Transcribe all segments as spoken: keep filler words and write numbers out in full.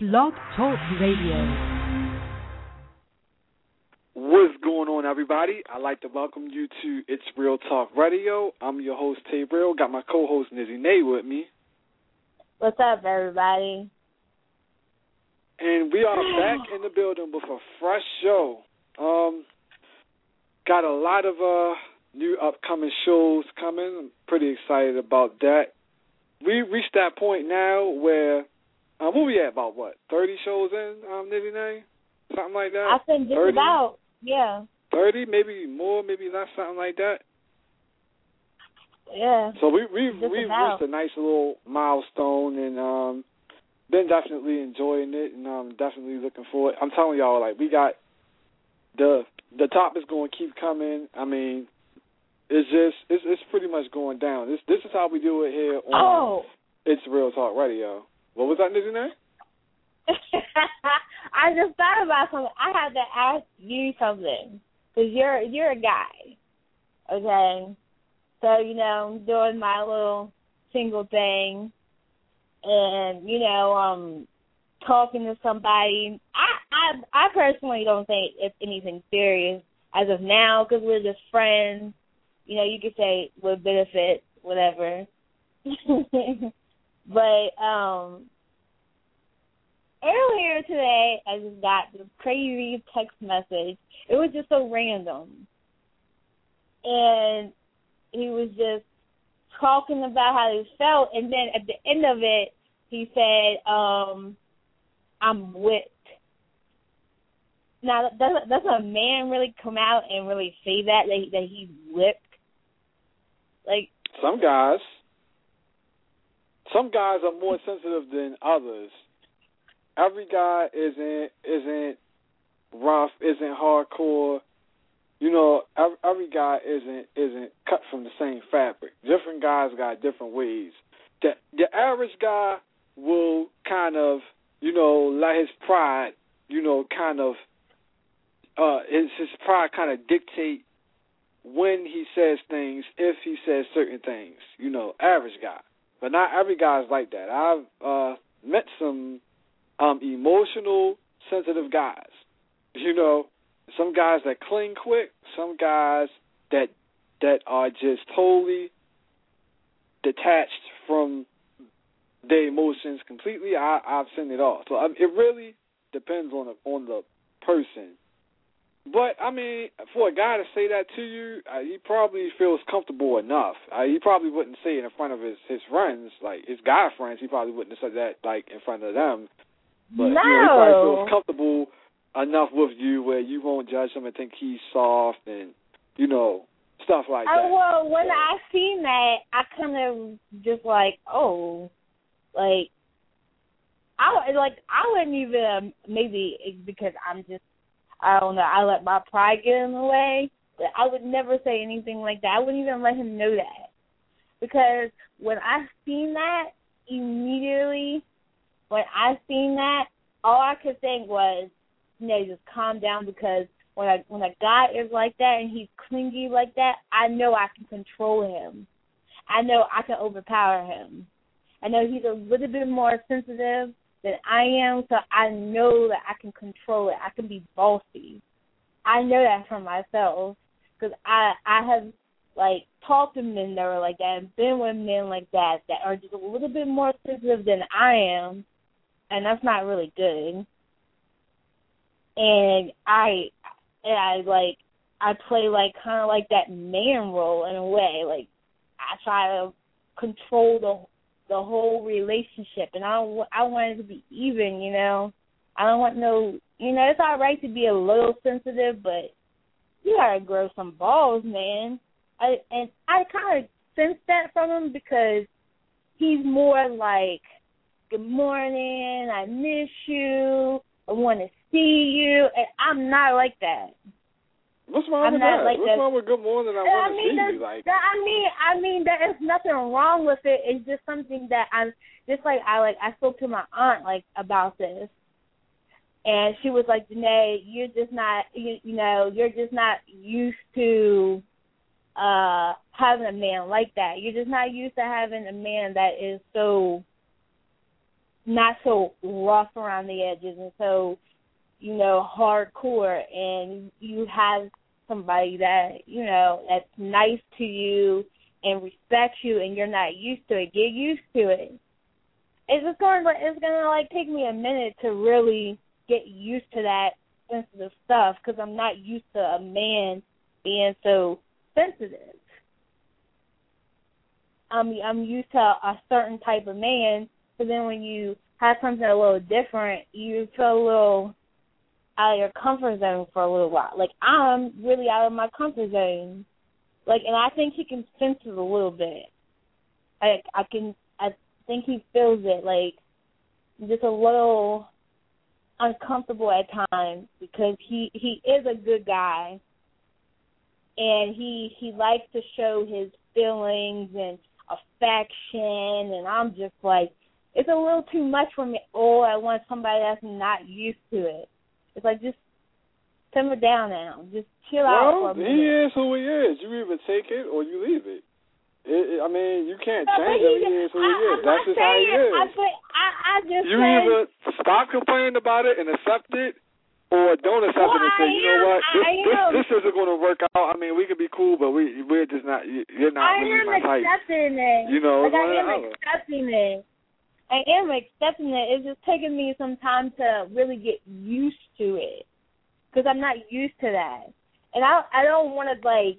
Blog Talk Radio. What's going on, everybody? I'd like to welcome you to It's Real Talk Radio. I'm your host, Tay Real. Got my co-host, Nizzy Nay, with me. What's up, everybody? And we are back in the building with a fresh show. Um, got a lot of uh, new upcoming shows coming. I'm pretty excited about that. We reached that point now where, um, what we at, about what, thirty shows in, um, Nizzy Nay? Something like that? I think just thirty? about, yeah. thirty, maybe more, maybe less, something like that. Yeah. So we we we've about. reached a nice little milestone, and um, been definitely enjoying it, and I'm definitely looking forward. I'm telling y'all, like, we got the the top is going to keep coming. I mean, it's just it's it's pretty much going down. This this is how we do it here on Oh. It's Real Talk Radio. What was that, Nizzy Nay? I just thought about something. I had to ask you something because you're you're a guy, okay? So you know, I'm doing my little single thing, and you know, um, talking to somebody. I I I personally don't think it's anything serious as of now because we're just friends. You know, you could say with benefits, whatever. But um. Earlier today, I just got this crazy text message. It was just so random. And he was just talking about how he felt, and then at the end of it, he said, um, I'm whipped. Now, doesn't, doesn't a man really come out and really say that, that, he, that he's whipped? Like, Some guys. Some guys are more sensitive than others. Every guy isn't isn't rough, isn't hardcore. You know, every, every guy isn't isn't cut from the same fabric. Different guys got different ways. The the average guy will kind of, you know, let his pride, you know, kind of uh his his pride kind of dictate when he says things, if he says certain things. You know, average guy. But not every guy's like that. I've uh met some Um, emotional, sensitive guys. You know, some guys that cling quick, some guys that that are just totally detached from their emotions completely. I, I've seen it all. So I, it really depends on the, on the person. But, I mean, for a guy to say that to you, uh, he probably feels comfortable enough. Uh, he probably wouldn't say it in front of his, his friends, like his guy friends. He probably wouldn't have said that, like, in front of them. But, no. you know, he probably feels comfortable enough with you where you won't judge him and think he's soft and, you know, stuff like that. Oh, well, when so. I seen that, I kind of just like, oh, like, I, like, I wouldn't even, um, maybe it's because I'm just, I don't know, I let my pride get in the way, but I would never say anything like that. I wouldn't even let him know that. Because when I seen that, immediately, when I seen that, all I could think was, you know, just calm down, because when a, when a guy is like that and he's clingy like that, I know I can control him. I know I can overpower him. I know he's a little bit more sensitive than I am, so I know that I can control it. I can be bossy. I know that for myself, because I, I have, like, talked to men that are like that and been with men like that that are just a little bit more sensitive than I am. And that's not really good. And I, and I like, I play like kind of like that man role in a way. Like, I try to control the the whole relationship, and I don't, I want it to be even. You know, I don't want no. You know, it's all right to be a little sensitive, but you gotta grow some balls, man. I and I kind of sense that from him because he's more like, good morning, I miss you, I want to see you, and I'm not like that. What's wrong I'm with not that? like What's that. wrong with good morning, I I want to mean, see you? Like, that, I mean, I mean, there is nothing wrong with it. It's just something that I'm, just like I like, I spoke to my aunt, like, about this, and she was like, Janae, you're just not, you, you know, you're just not used to uh, having a man like that. You're just not used to having a man that is so not so rough around the edges and so, you know, hardcore, and you have somebody that, you know, that's nice to you and respects you, and you're not used to it. Get used to it. It's just going to, it's going to, like, take me a minute to really get used to that sensitive stuff because I'm not used to a man being so sensitive. I'm, I'm used to a certain type of man, but then when you have something a little different, you feel a little out of your comfort zone for a little while. Like, I'm really out of my comfort zone. Like, and I think he can sense it a little bit. Like, I can, I think he feels it, like, just a little uncomfortable at times because he, he is a good guy, and he he likes to show his feelings and affection, and I'm just like, it's a little too much for me. Oh, I want somebody that's not used to it. It's like, just simmer down now. Just chill well, out for a minute. He is who he is. You either take it or you leave it. It, it I mean, you can't no, change he, him. He is who I, he is. I'm That's just how he is. I, but I, I just you said, either stop complaining about it and accept it, or don't accept well, it and say, I you know am, what, this, this, this isn't going to work out. I mean, we could be cool, but we we're just not. You're not I really am my type. accepting it. You know, like, I am whatever. accepting it. I am accepting it. It's just taking me some time to really get used to it because I'm not used to that, and I I don't want to like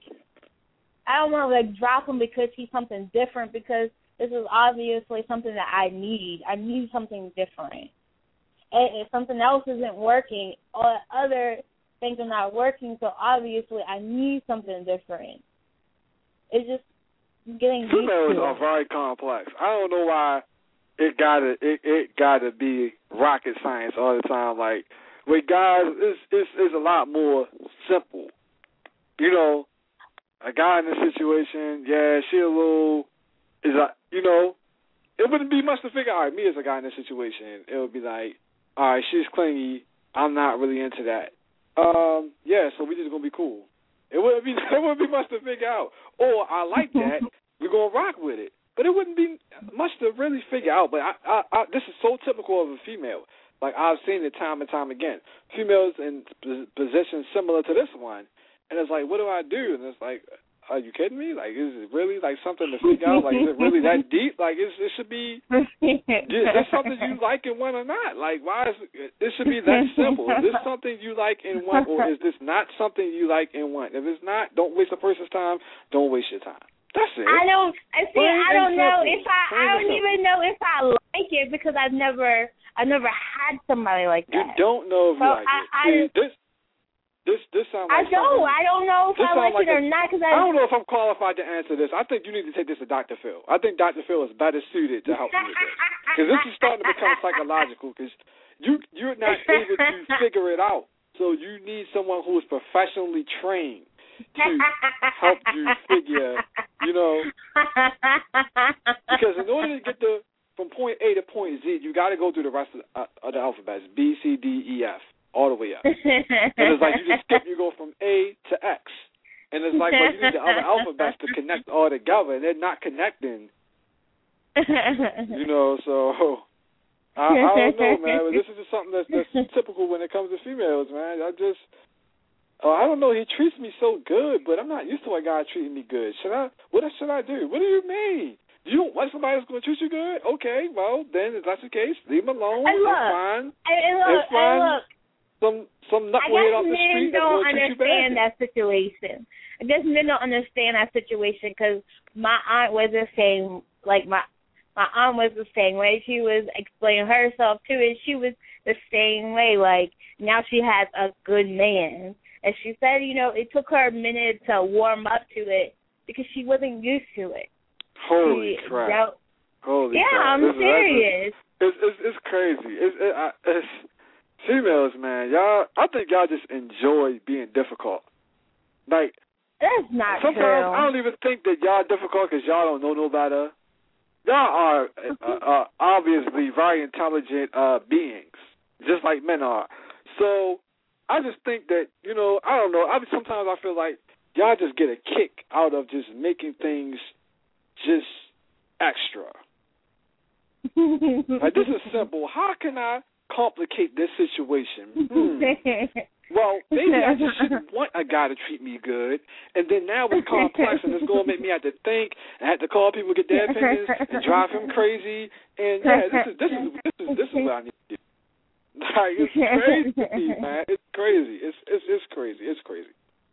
I don't want to like drop him because he's something different because this is obviously something that I need. I need something different. And if something else isn't working or other things are not working, so obviously I need something different. It's just getting used to it. Females are very complex. I don't know why it gotta it, it gotta be rocket science all the time. Like with guys, it's it's, it's a lot more simple. You know, a guy in this situation, yeah, she a little is a you know, it wouldn't be much to figure out. All right, me as a guy in this situation, it would be like, all right, she's clingy. I'm not really into that. Um, yeah, so we just gonna be cool. It wouldn't be it wouldn't be much to figure out. Or I like that. We're gonna rock with it. But it wouldn't be much to really figure out. But I, I, I, this is so typical of a female. Like I've seen it time and time again. Females in positions similar to this one, and it's like, what do I do? And it's like, are you kidding me? Like, is it really like something to figure out? Like, is it really that deep? Like, it's, it should be. Is this something you like in one or not? Like, why is it? It should be that simple. Is this something you like in one, or is this not something you like in one? If it's not, don't waste a person's time. Don't waste your time. That's it. I don't. I see. Plain I don't know simple. if I. Plain I don't even know if I like it because I've never. I've never had somebody like that. You don't know if so you like I, it. I, See, this. This this sounds like I don't. I don't know if I like, like it or a, not. Cause I, I, I don't know if I'm qualified to answer this. I think you need to take this to Doctor Phil. I think Doctor Phil is better suited to help you with this. Because this is starting to become psychological because you, you're not able to figure it out. So you need someone who is professionally trained to help you figure, you know. Because in order to get the from point A to point Z, you got to go through the rest of the, uh, of the alphabet. B, C, D, E, F. All the way up. And it's like you just skip, you go from A to X. And it's like, well, you need the other alphabets to connect all together, and they're not connecting. You know, so I, I don't know, man. But this is just something that's, that's typical when it comes to females, man. I just, oh, I don't know. He treats me so good, but I'm not used to a guy treating me good. Should I? What should I do? What do you mean? You don't want somebody that's going to treat you good? Okay, well, then if that's the case, leave him alone. And look, it's fine. And, and look, it's fine. And look. Some some I knucklehead guess off the street men that's don't going to treat you bad. understand that situation. I guess men don't understand that situation because my aunt was the same. Like my my aunt was the same way. She was explaining herself too, and she was the same way. Like now she has a good man, and she said, you know, it took her a minute to warm up to it because she wasn't used to it. Holy she, crap! You know, Holy yeah, crap! I'm this serious. Is, it's, it's it's crazy. It's it, I, it's females, man. Y'all, I think y'all just enjoy being difficult. Like that's not sometimes true. I don't even think that y'all difficult because y'all don't know no better. Y'all are uh, uh, obviously very intelligent uh, beings, just like men are. So I just think that, you know, I don't know. I sometimes I feel like y'all just get a kick out of just making things just extra. Like, this is simple. How can I complicate this situation? Hmm. Well, maybe I just shouldn't want a guy to treat me good, and then now it's complex, and it's going to make me have to think, and have to call people, get their opinions, and drive him crazy. And yeah, this is this is this is this is what I need to do. Like, it's crazy, man. It's crazy. It's it's it's crazy. It's crazy.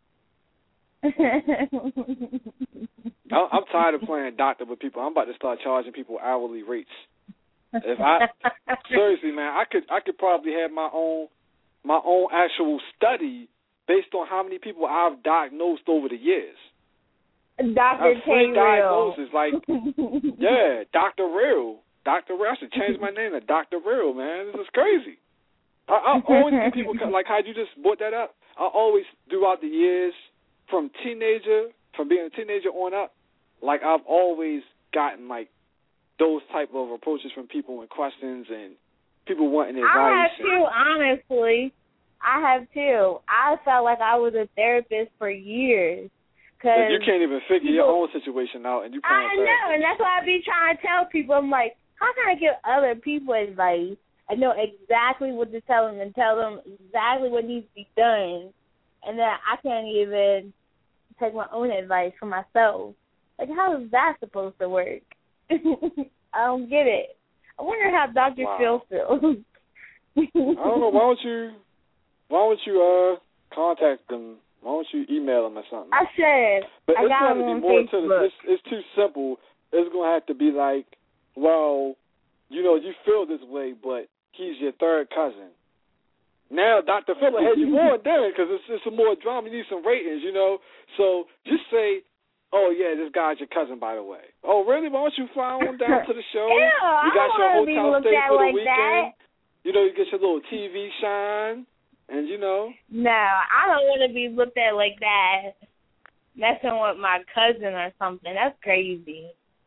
I'm tired of playing doctor with people. I'm about to start charging people hourly rates. If I seriously, man, I could I could probably have my own my own actual study based on how many people I've diagnosed over the years. Doctor Free K. diagnosis, like yeah, Doctor Real, Doctor Real. I should change my name to Doctor Real, man. This is crazy. I, I always see people like how you just brought that up. I always throughout the years, from teenager, from being a teenager on up, like I've always gotten like those type of approaches from people and questions and people wanting advice. I have too, honestly. I have too. I felt like I was a therapist for years. Cause you can't even figure people, your own situation out, and you can't. I know, and that's why I be trying to tell people. I'm like, how can I give other people advice? I know exactly what to tell them and tell them exactly what needs to be done, and then I can't even take my own advice for myself. Like, how is that supposed to work? I don't get it. I wonder how Doctor Wow. Phil feels. I don't know. Why don't you? Why don't you uh contact them? Why don't you email them or something? I should. But I it's got going to him be on more Facebook. to the. It's, it's too simple. It's going to have to be like, well, you know, you feel this way, but he's your third cousin. Now, Doctor Phil had you on there because it's, it's some more drama. You need some ratings, you know. So just say, oh, yeah, this guy's your cousin, by the way. Oh, really? Why don't you fly on down to the show? Ew, you got I your don't hotel want to be stay looked at for the like weekend. that. You know, you get your little T V shine, and, you know. No, I don't want to be looked at like that. Messing with my cousin or something. That's crazy.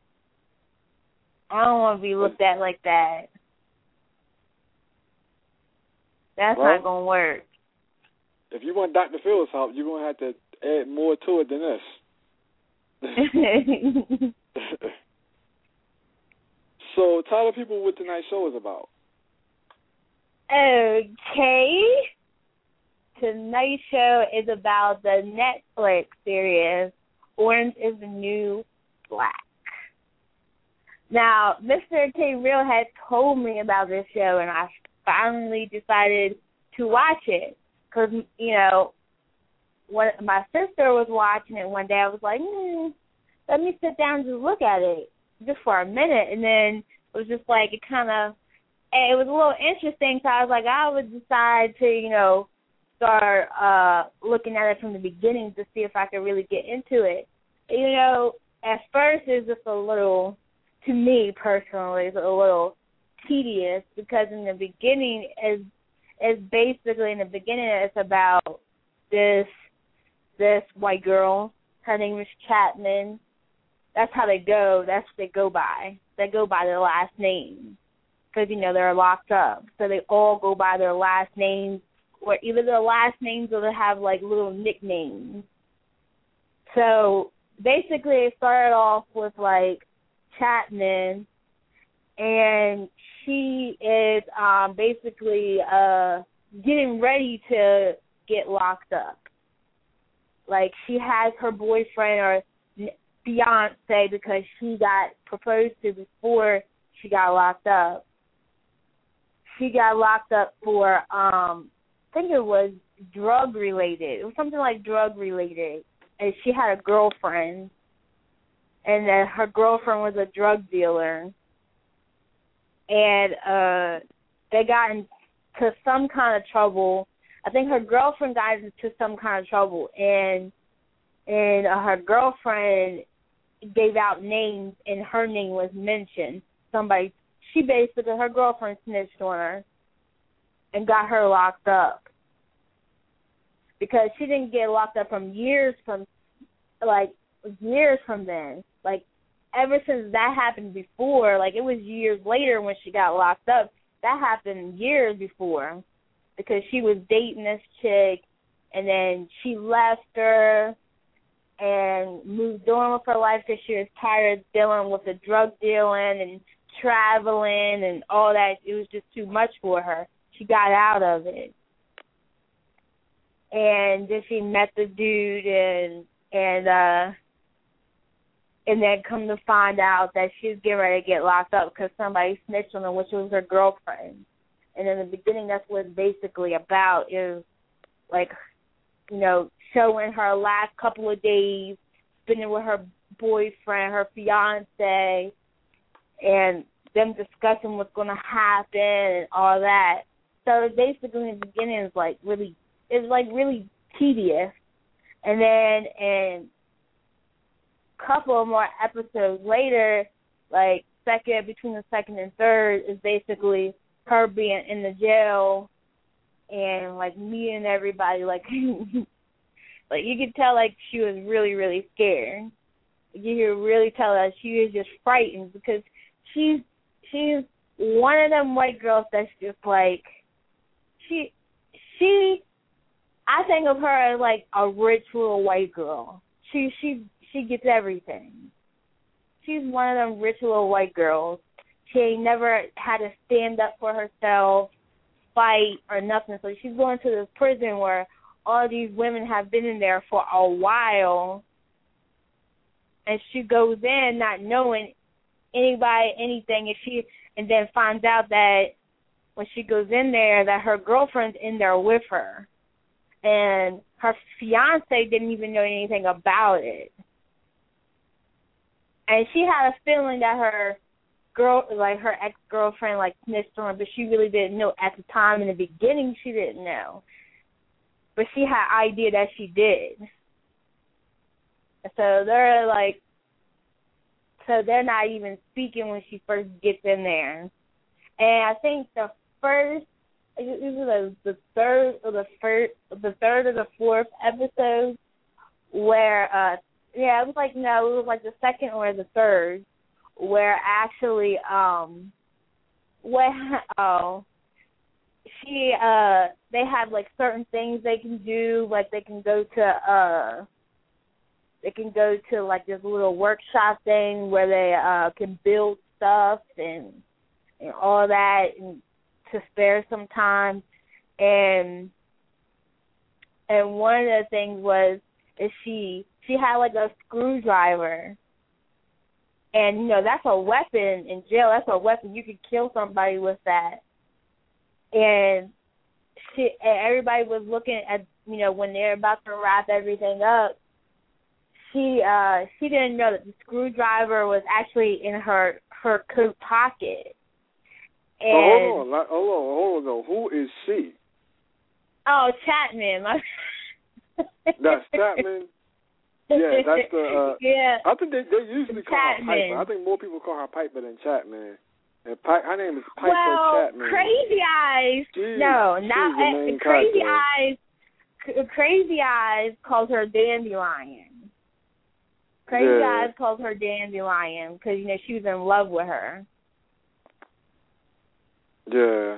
I don't want to be looked at like that. That's well, not going to work. If you want Doctor Phil's help, you're going to have to add more to it than this. So tell the people what tonight's show is about. Okay. Tonight's show is about the Netflix series Orange is the New Black. Now, Mister K. Real had told me about this show, and I finally decided to watch it. Because, you know, when my sister was watching it one day, I was like, hmm, let me sit down and just look at it just for a minute. And then it was just like, it kind of, it was a little interesting, so I was like, I would decide to, you know, start uh, looking at it from the beginning to see if I could really get into it. You know, at first it's just a little, to me personally, it's a little tedious because in the beginning, is is basically in the beginning it's about this this white girl. Her name is Chapman. That's how they go. That's what they go by. They go by their last name because, you know, they're locked up. So they all go by their last names, or either their last names or they have, like, little nicknames. So basically it started off with, like, Chapman, and she is um, basically uh, getting ready to get locked up. Like, she has her boyfriend or fiance because she got proposed to before she got locked up. She got locked up for, um, I think it was drug-related. It was something like drug-related. And she had a girlfriend, and uh, her girlfriend was a drug dealer. And uh, they got into some kind of trouble. I think her girlfriend got into some kind of trouble, and and uh, her girlfriend gave out names, and her name was mentioned. Somebody, she basically, her girlfriend snitched on her and got her locked up because she didn't get locked up from years from, like, years from then. Like, ever since that happened before, like, it was years later when she got locked up. That happened years before because she was dating this chick, and then she left her and moved on with her life because she was tired of dealing with the drug dealing, and traveling and all that. It was just too much for her. She got out of it. And then she met the dude and and uh and then come to find out that she's getting ready to get locked up because somebody snitched on her, which was her girlfriend. And in the beginning, that's what it's basically about, is like, you know, showing her last couple of days, spending with her boyfriend, her fiance, and them discussing what's going to happen and all that. So basically, in the beginning, it's like really, it's like really tedious. And then, and a couple of more episodes later, like second, between the second and third, is basically her being in the jail and like meeting everybody. Like, like you could tell, like she was really, really scared. You could really tell that she was just frightened because she's she's one of them white girls that's just like she she. I think of her as like a rich little white girl. She she she gets everything. She's one of them rich little white girls. She ain't never had to stand up for herself, fight, or nothing. So she's going to this prison where all these women have been in there for a while, and she goes in not knowing anybody, anything, and she and then finds out that when she goes in there that her girlfriend's in there with her, and her fiance didn't even know anything about it, and she had a feeling that her girl, like her ex-girlfriend, like snitched on her, but she really didn't know at the time. In the beginning, she didn't know, but she had idea that she did. So they're like, so they're not even speaking when she first gets in there. And I think the first, this is the, the third or the first, the third or the fourth episode where, uh, yeah, it was like no, it was like the second or the third, where actually, um, what, oh, she, uh, they have like certain things they can do, like they can go to, uh. They can go to, like, this little workshop thing where they uh, can build stuff and and all that and to spare some time. And and one of the things was is she she had, like, a screwdriver. And, you know, that's a weapon in jail. That's a weapon. You could kill somebody with that. And, she, and everybody was looking at, you know, when they're about to wrap everything up, She uh she didn't know that the screwdriver was actually in her her coat pocket. And oh, hold on, hold on, hold on. Who is she? Oh, Chapman. That's Chapman. Yeah, that's the. Uh, yeah. I think they they usually call Chapman. her Piper. I think more people call her Piper than Chapman. And Pi- her name is Piper well, Chapman. Crazy Eyes. She, no, not uh, Crazy character. Eyes. C- Crazy Eyes calls her Dandelion. Crazy yeah. Eyes calls her Dandelion because, you know, she was in love with her. Yeah.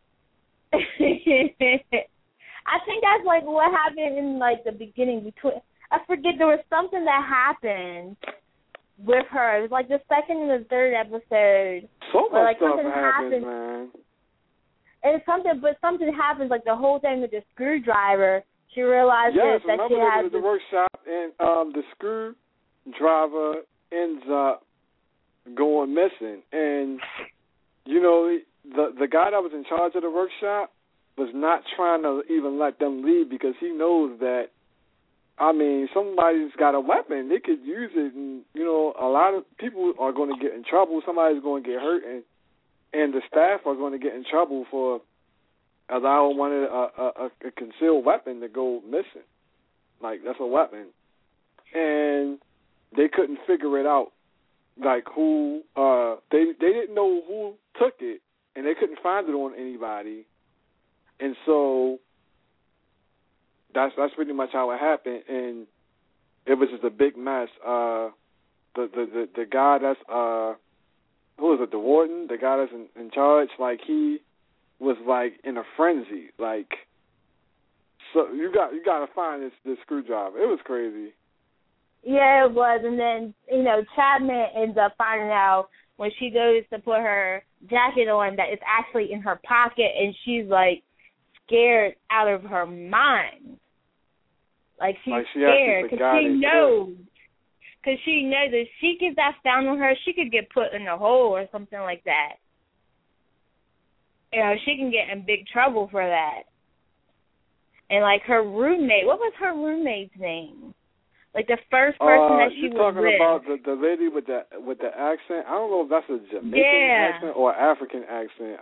I think that's, like, what happened in, like, the beginning between... I forget, there was something that happened with her. It was, like, the second and the third episode. So where, much like, stuff something happens, happened, man. And something, but something happens, like, the whole thing with the screwdriver. She realizes yes, that she remember has... Yes, the workshop, and um, the screw... driver ends up going missing, and you know the the guy that was in charge of the workshop was not trying to even let them leave because he knows that, I mean, somebody's got a weapon, they could use it, and you know a lot of people are going to get in trouble. Somebody's going to get hurt, and and the staff are going to get in trouble for allowing one of a, a, a concealed weapon to go missing. Like, that's a weapon, and they couldn't figure it out, like who, uh, they they didn't know who took it, and they couldn't find it on anybody, and so that's that's pretty much how it happened, and it was just a big mess. Uh, the, the, the, the guy that's, uh, who is it, the warden, the guy that's in, in charge, like he was like in a frenzy, like, so you got you got to find this, this screwdriver. It was crazy. Yeah, it was, and then, you know, Chapman ends up finding out when she goes to put her jacket on that it's actually in her pocket and she's, like, scared out of her mind. Like, she's like she scared because she knows. Too. Because she knows that if she gets that found on her, she could get put in a hole or something like that. You know, she can get in big trouble for that. And, like, her roommate, what was her roommate's name? Like, the first person uh, that she was with. You're talking about the, the lady with the with the accent? I don't know if that's a Jamaican yeah. accent or African accent.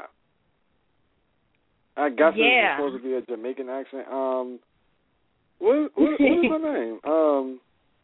I guess yeah. it's supposed to be a Jamaican accent. Um, what, what, what is her name? Um,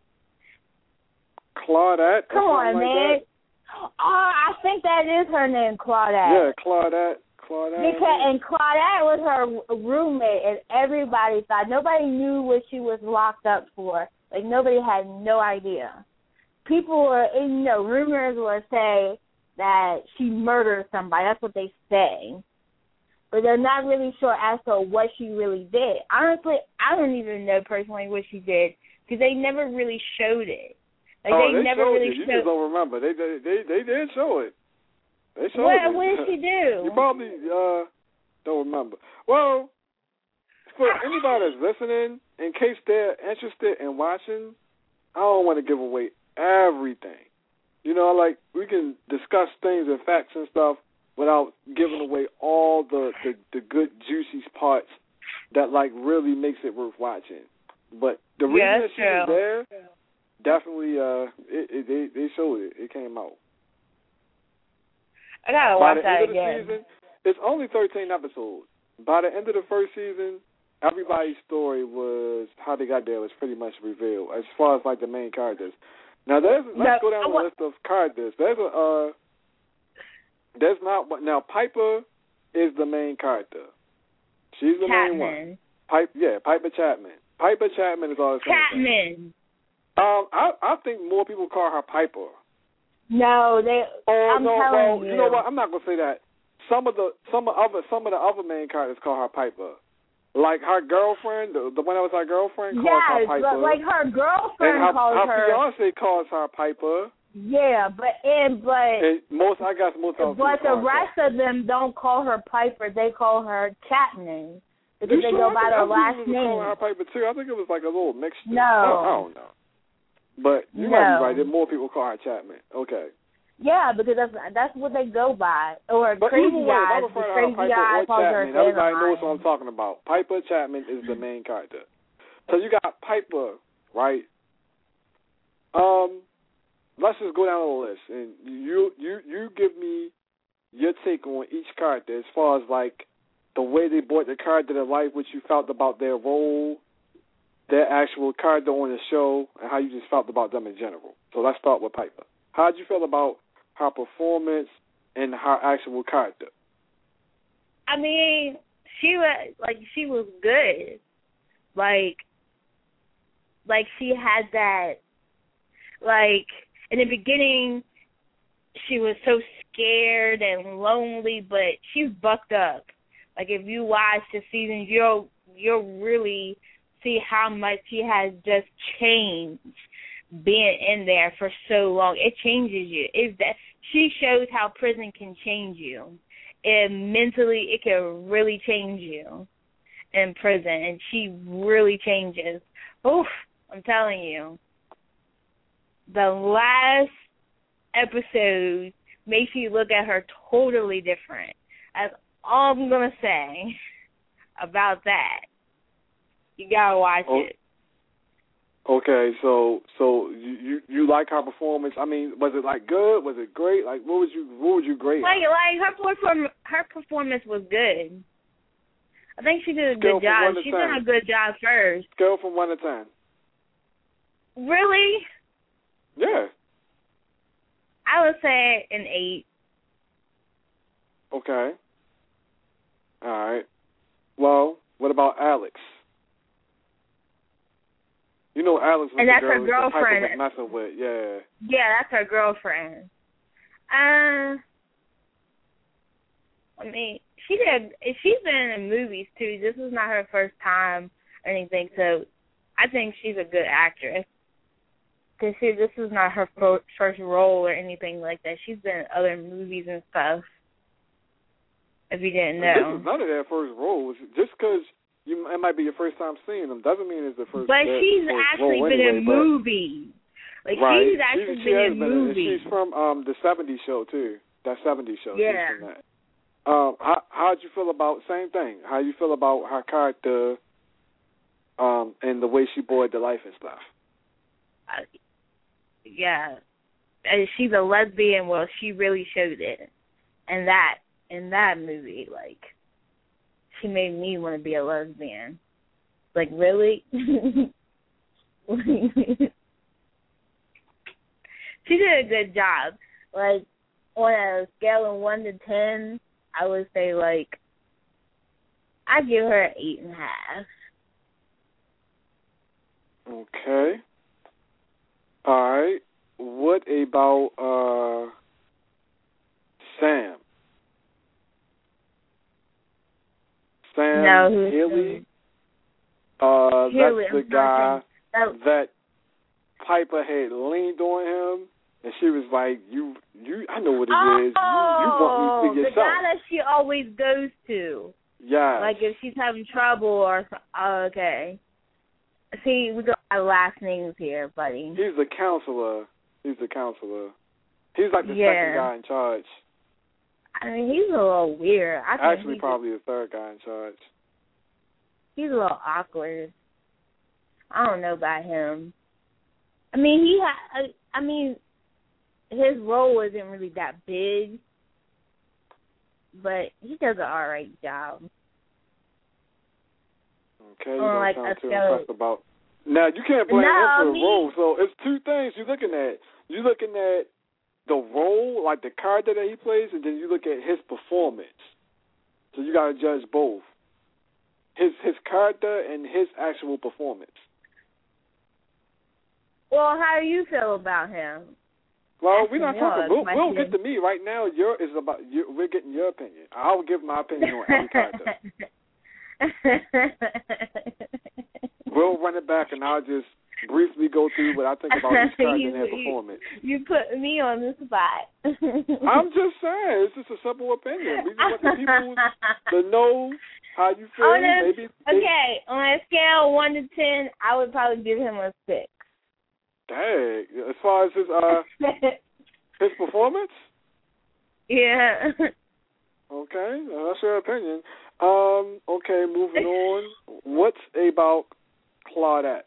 Claudette? Come on, like man. That? Oh, I think that is her name, Claudette. Yeah, Claudette. Claudette. Because, and Claudette was her roommate, and everybody thought, nobody knew what she was locked up for. Like, nobody had no idea. People were, you know, rumors will say that she murdered somebody. That's what they say. But they're not really sure as to what she really did. Honestly, I don't even know personally what she did because they never really showed it. Like, oh, they, they never showed really it. You showed just don't remember. They, they, they, they did show it. They showed what, it. What did she do? You probably uh, don't remember. Well, for anybody that's listening, in case they're interested in watching, I don't want to give away everything. You know, like, we can discuss things and facts and stuff without giving away all the, the, the good, juicy parts that, like, really makes it worth watching. But the reason yeah, that she was there, definitely, uh, it, it, they, they showed it. It came out. I gotta By watch the that end of the again. season, it's only thirteen episodes. By the end of the first season, everybody's story was how they got there was pretty much revealed as far as like the main characters. Now, there's let's no, go down the list of characters. There's a uh, there's not now Piper is the main character. She's the Chapman. main one. Pipe, yeah, Piper Chapman. Piper Chapman is all the same. Chapman. Um, I I think more people call her Piper. No, they. Oh I'm no, telling well, you. you know what? I'm not gonna say that. Some of the some of other some of the other main characters call her Piper. Like her girlfriend, the, the one that was her girlfriend, calls yes, her Piper. but like her girlfriend and her, calls her her. Her fiance calls her Piper. Yeah, but and but. And most, I guess, most of But the rest her. of them don't call her Piper. They call her Chapman because you they sure? go by their last name. name. Calling her Piper too. I think it was like a little mixture. No, I don't, I don't know. But you no. might be right. There more people call her Chapman. Okay. Yeah, because that's that's what they go by. Or but Crazy way, Eyes. Piper Crazy Eyes calls her Chapman, everybody knows Caroline. what I'm talking about. Piper Chapman is the main character. So you got Piper, right? Um, let's just go down the list, and you you you give me your take on each character as far as like the way they brought the character to life, what you felt about their role, their actual character on the show, and how you just felt about them in general. So let's start with Piper. How did you feel about her performance and her actual character? I mean, she was like she was good. Like, like she had that. Like in the beginning, she was so scared and lonely, but she's bucked up. Like if you watch the season, you'll you'll really see how much she has just changed. Being in there for so long, it changes you. It that she shows how prison can change you. And mentally, it can really change you in prison, and she really changes. Oof, I'm telling you. The last episode makes you look at her totally different. That's all I'm gonna say about that. You gotta watch oh. it. Okay, so so you, you you like her performance? I mean, was it like good? Was it great? Like, what would you what would you grade? Like like her perform her performance was good. I think she did a Scale good job. She done a good job first. Scale from one to ten. Really? Yeah. I would say an eight. Okay. All right. Well, what about Alex? You know Alex was and the that's girl her girlfriend. Piper was messing with, yeah. Yeah, that's her girlfriend. Uh, I mean, she did. She's been in movies too. This is not her first time or anything, so I think she's a good actress. Because see, this is not her fo- first role or anything like that. She's been in other movies and stuff. If you didn't know. This is none of their first roles. Just because you it might be your first time seeing them doesn't mean it's the first. But she's first actually role been anyway, in movies. Like right. she's actually she, been she in been movies. In, she's from um the seventies show too. That seventies show. Yeah. She's from that. Um, how how'd you feel about same thing? How you feel about her character, um, and the way she brought to life and stuff? Uh, yeah, and she's a lesbian. Well, she really showed it, and that in that movie, like, she made me want to be a lesbian. Like, really? She did a good job. Like, on a scale of one to ten, I would say, like, I'd give her an eight and a half. Okay. All right. What about uh, Sam? Sam no, who's Healy? Uh, Healy, that's the I'm guy that, that Piper had leaned on him, and she was like, "You, you, I know what it oh, is. You, you want me to yourself." The guy that she always goes to. Yeah. Like if she's having trouble or oh, okay. See, we got our last names here, buddy. He's the counselor. He's the counselor. He's like the yeah. second guy in charge. I mean, he's a little weird. I think Actually, he's probably the third guy in charge. He's a little awkward. I don't know about him. I mean, he ha- I mean, his role wasn't really that big, but he does an all right job. Okay, you Or don't like sound too skeleton. impressed about. Now you can't blame no, him for I the mean, role. So it's two things you're looking at. You're looking at the role, like the character that he plays, and then you look at his performance. So you got to judge both. His his character and his actual performance. Well, how do you feel about him? Well, we're not Asking talking. yours, We'll, we'll question. get to me right now. Your is about. Your, we're getting your opinion. I'll give my opinion on every character. We'll run it back, and I'll just briefly go through what I think about each character you, and their you, performance. You put me on the spot. I'm just saying, it's just a simple opinion. We just want the people to know how you feel. On a, Maybe okay, on a scale of one to ten, I would probably give him a six. Dang, as far as his uh his performance. Yeah. Okay, that's your opinion. Um. Okay, moving on. What's about Claudette?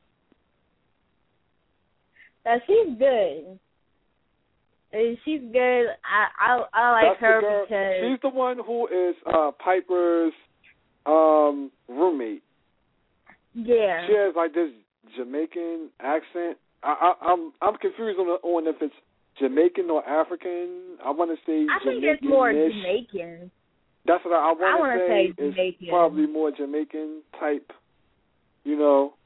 Now, she's good. Uh, She's good. I I, I like That's her the girl. because She's the one who is uh, Piper's um, roommate. yeah. She has like this Jamaican accent. I, I, I'm I'm confused on, on if it's Jamaican or African. I want to say I think Jamaican-ish. it's more Jamaican. That's what I, I I want wanna to say say. It's Jamaican. probably more Jamaican type. You know.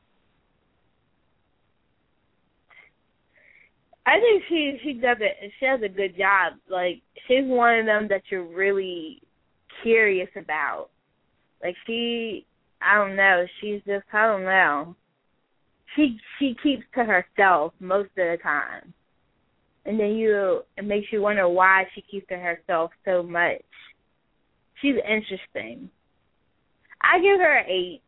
I think she she does it. She does a good job. Like she's one of them that you're really curious about. Like she, I don't know. She's just I don't know. She she keeps to herself most of the time, and then you it makes you wonder why she keeps to herself so much. She's interesting. I give her an eight.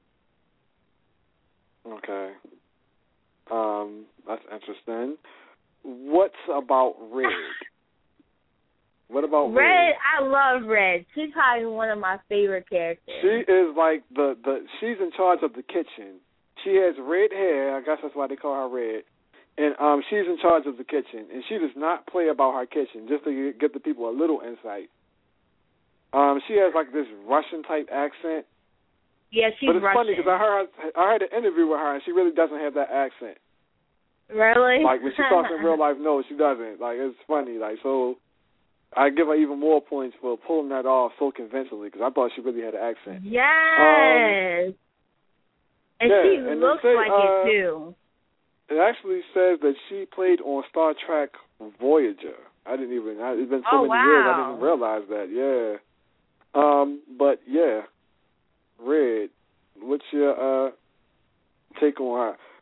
Okay. Um, that's interesting. What's about Red? What about Red? Red, I love Red. She's probably one of my favorite characters. She is like the, the she's in charge of the kitchen. She has red hair, I guess that's why they call her Red. And um she's in charge of the kitchen, and she does not play about her kitchen, just to get the people a little insight. Um, she has like this Russian type accent. Yeah, she's But it's Russian. funny because I heard I heard an interview with her, and she really doesn't have that accent. Really? Like when she talks in real life, no, she doesn't. Like it's funny. Like so, I give her even more points for pulling that off so convincingly because I thought she really had an accent. Yes. Um, and yeah, she and looks say, like uh, it too. It actually says that she played on Star Trek Voyager. I didn't even. I, it's been so Oh, many wow. years, I didn't even realize that. Yeah. Um. But yeah, Red. What's your uh take on her?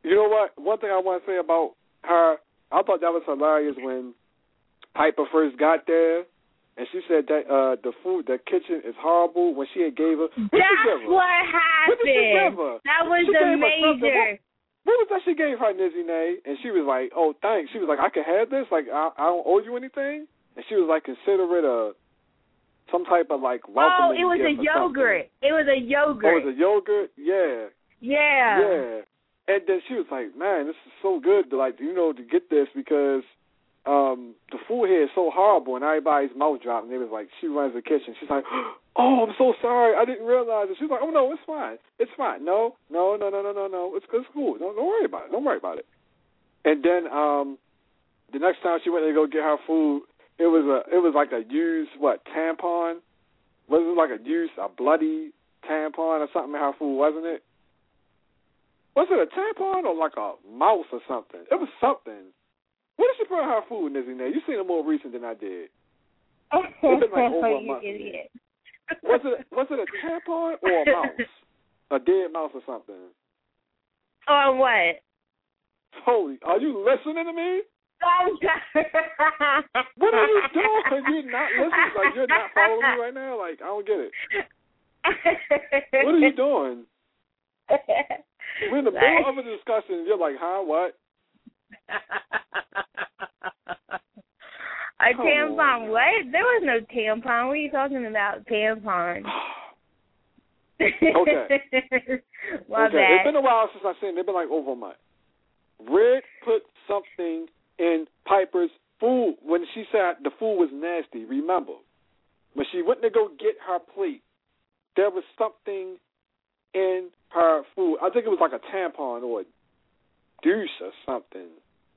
you know what? One thing I want to say about her, I thought that was hilarious when Piper first got there, and she said that uh, the food, the kitchen is horrible. When she had gave her, what that's her? what happened. What did she give her? That was she the What, major. what was that she gave her, Nizzy Nay? And she was like, "Oh, thanks." She was like, "I can have this. Like, I, I don't owe you anything." And she was like, "Consider it a some type of like welcoming." Oh, it was a yogurt. Something. It was a yogurt. Oh, it was a yogurt. Yeah. Yeah. Yeah. And then she was like, "Man, this is so good to like, you know, to get this because um, the food here is so horrible," and everybody's mouth dropped. And it was like, she runs the kitchen. She's like, "Oh, I'm so sorry. I didn't realize it." She's like, "Oh no, it's fine. It's fine. No, no, no, no, no, no, no. It's it's cool. Don't don't worry about it. Don't worry about it." And then um, the next time she went to go get her food, it was a it was like a used what tampon? Was it like a used a bloody tampon or something in her food, wasn't it? Was it a tampon or like a mouse or something? It was something. What did she put in her food, Nizzy Nay? You seen it more recent than I did. It's been like over a month. Idiot. Was it was it a tampon or a mouse? A dead mouse or something? Or what? Holy, are you listening to me? I'm What are you doing? You're not listening. Like, you're not following me right now? Like, I don't get it. What are you doing? We're in the middle of a discussion. You're like, huh, what? A tampon, what? There was no tampon. What are you talking about, tampon? Okay. My okay. bad. It's been a while since I've seen it. It's been like over a month. Red put something in Piper's food when she said the food was nasty. Remember, when she went to go get her plate, there was something in her food. I think it was like a tampon or a douche or something.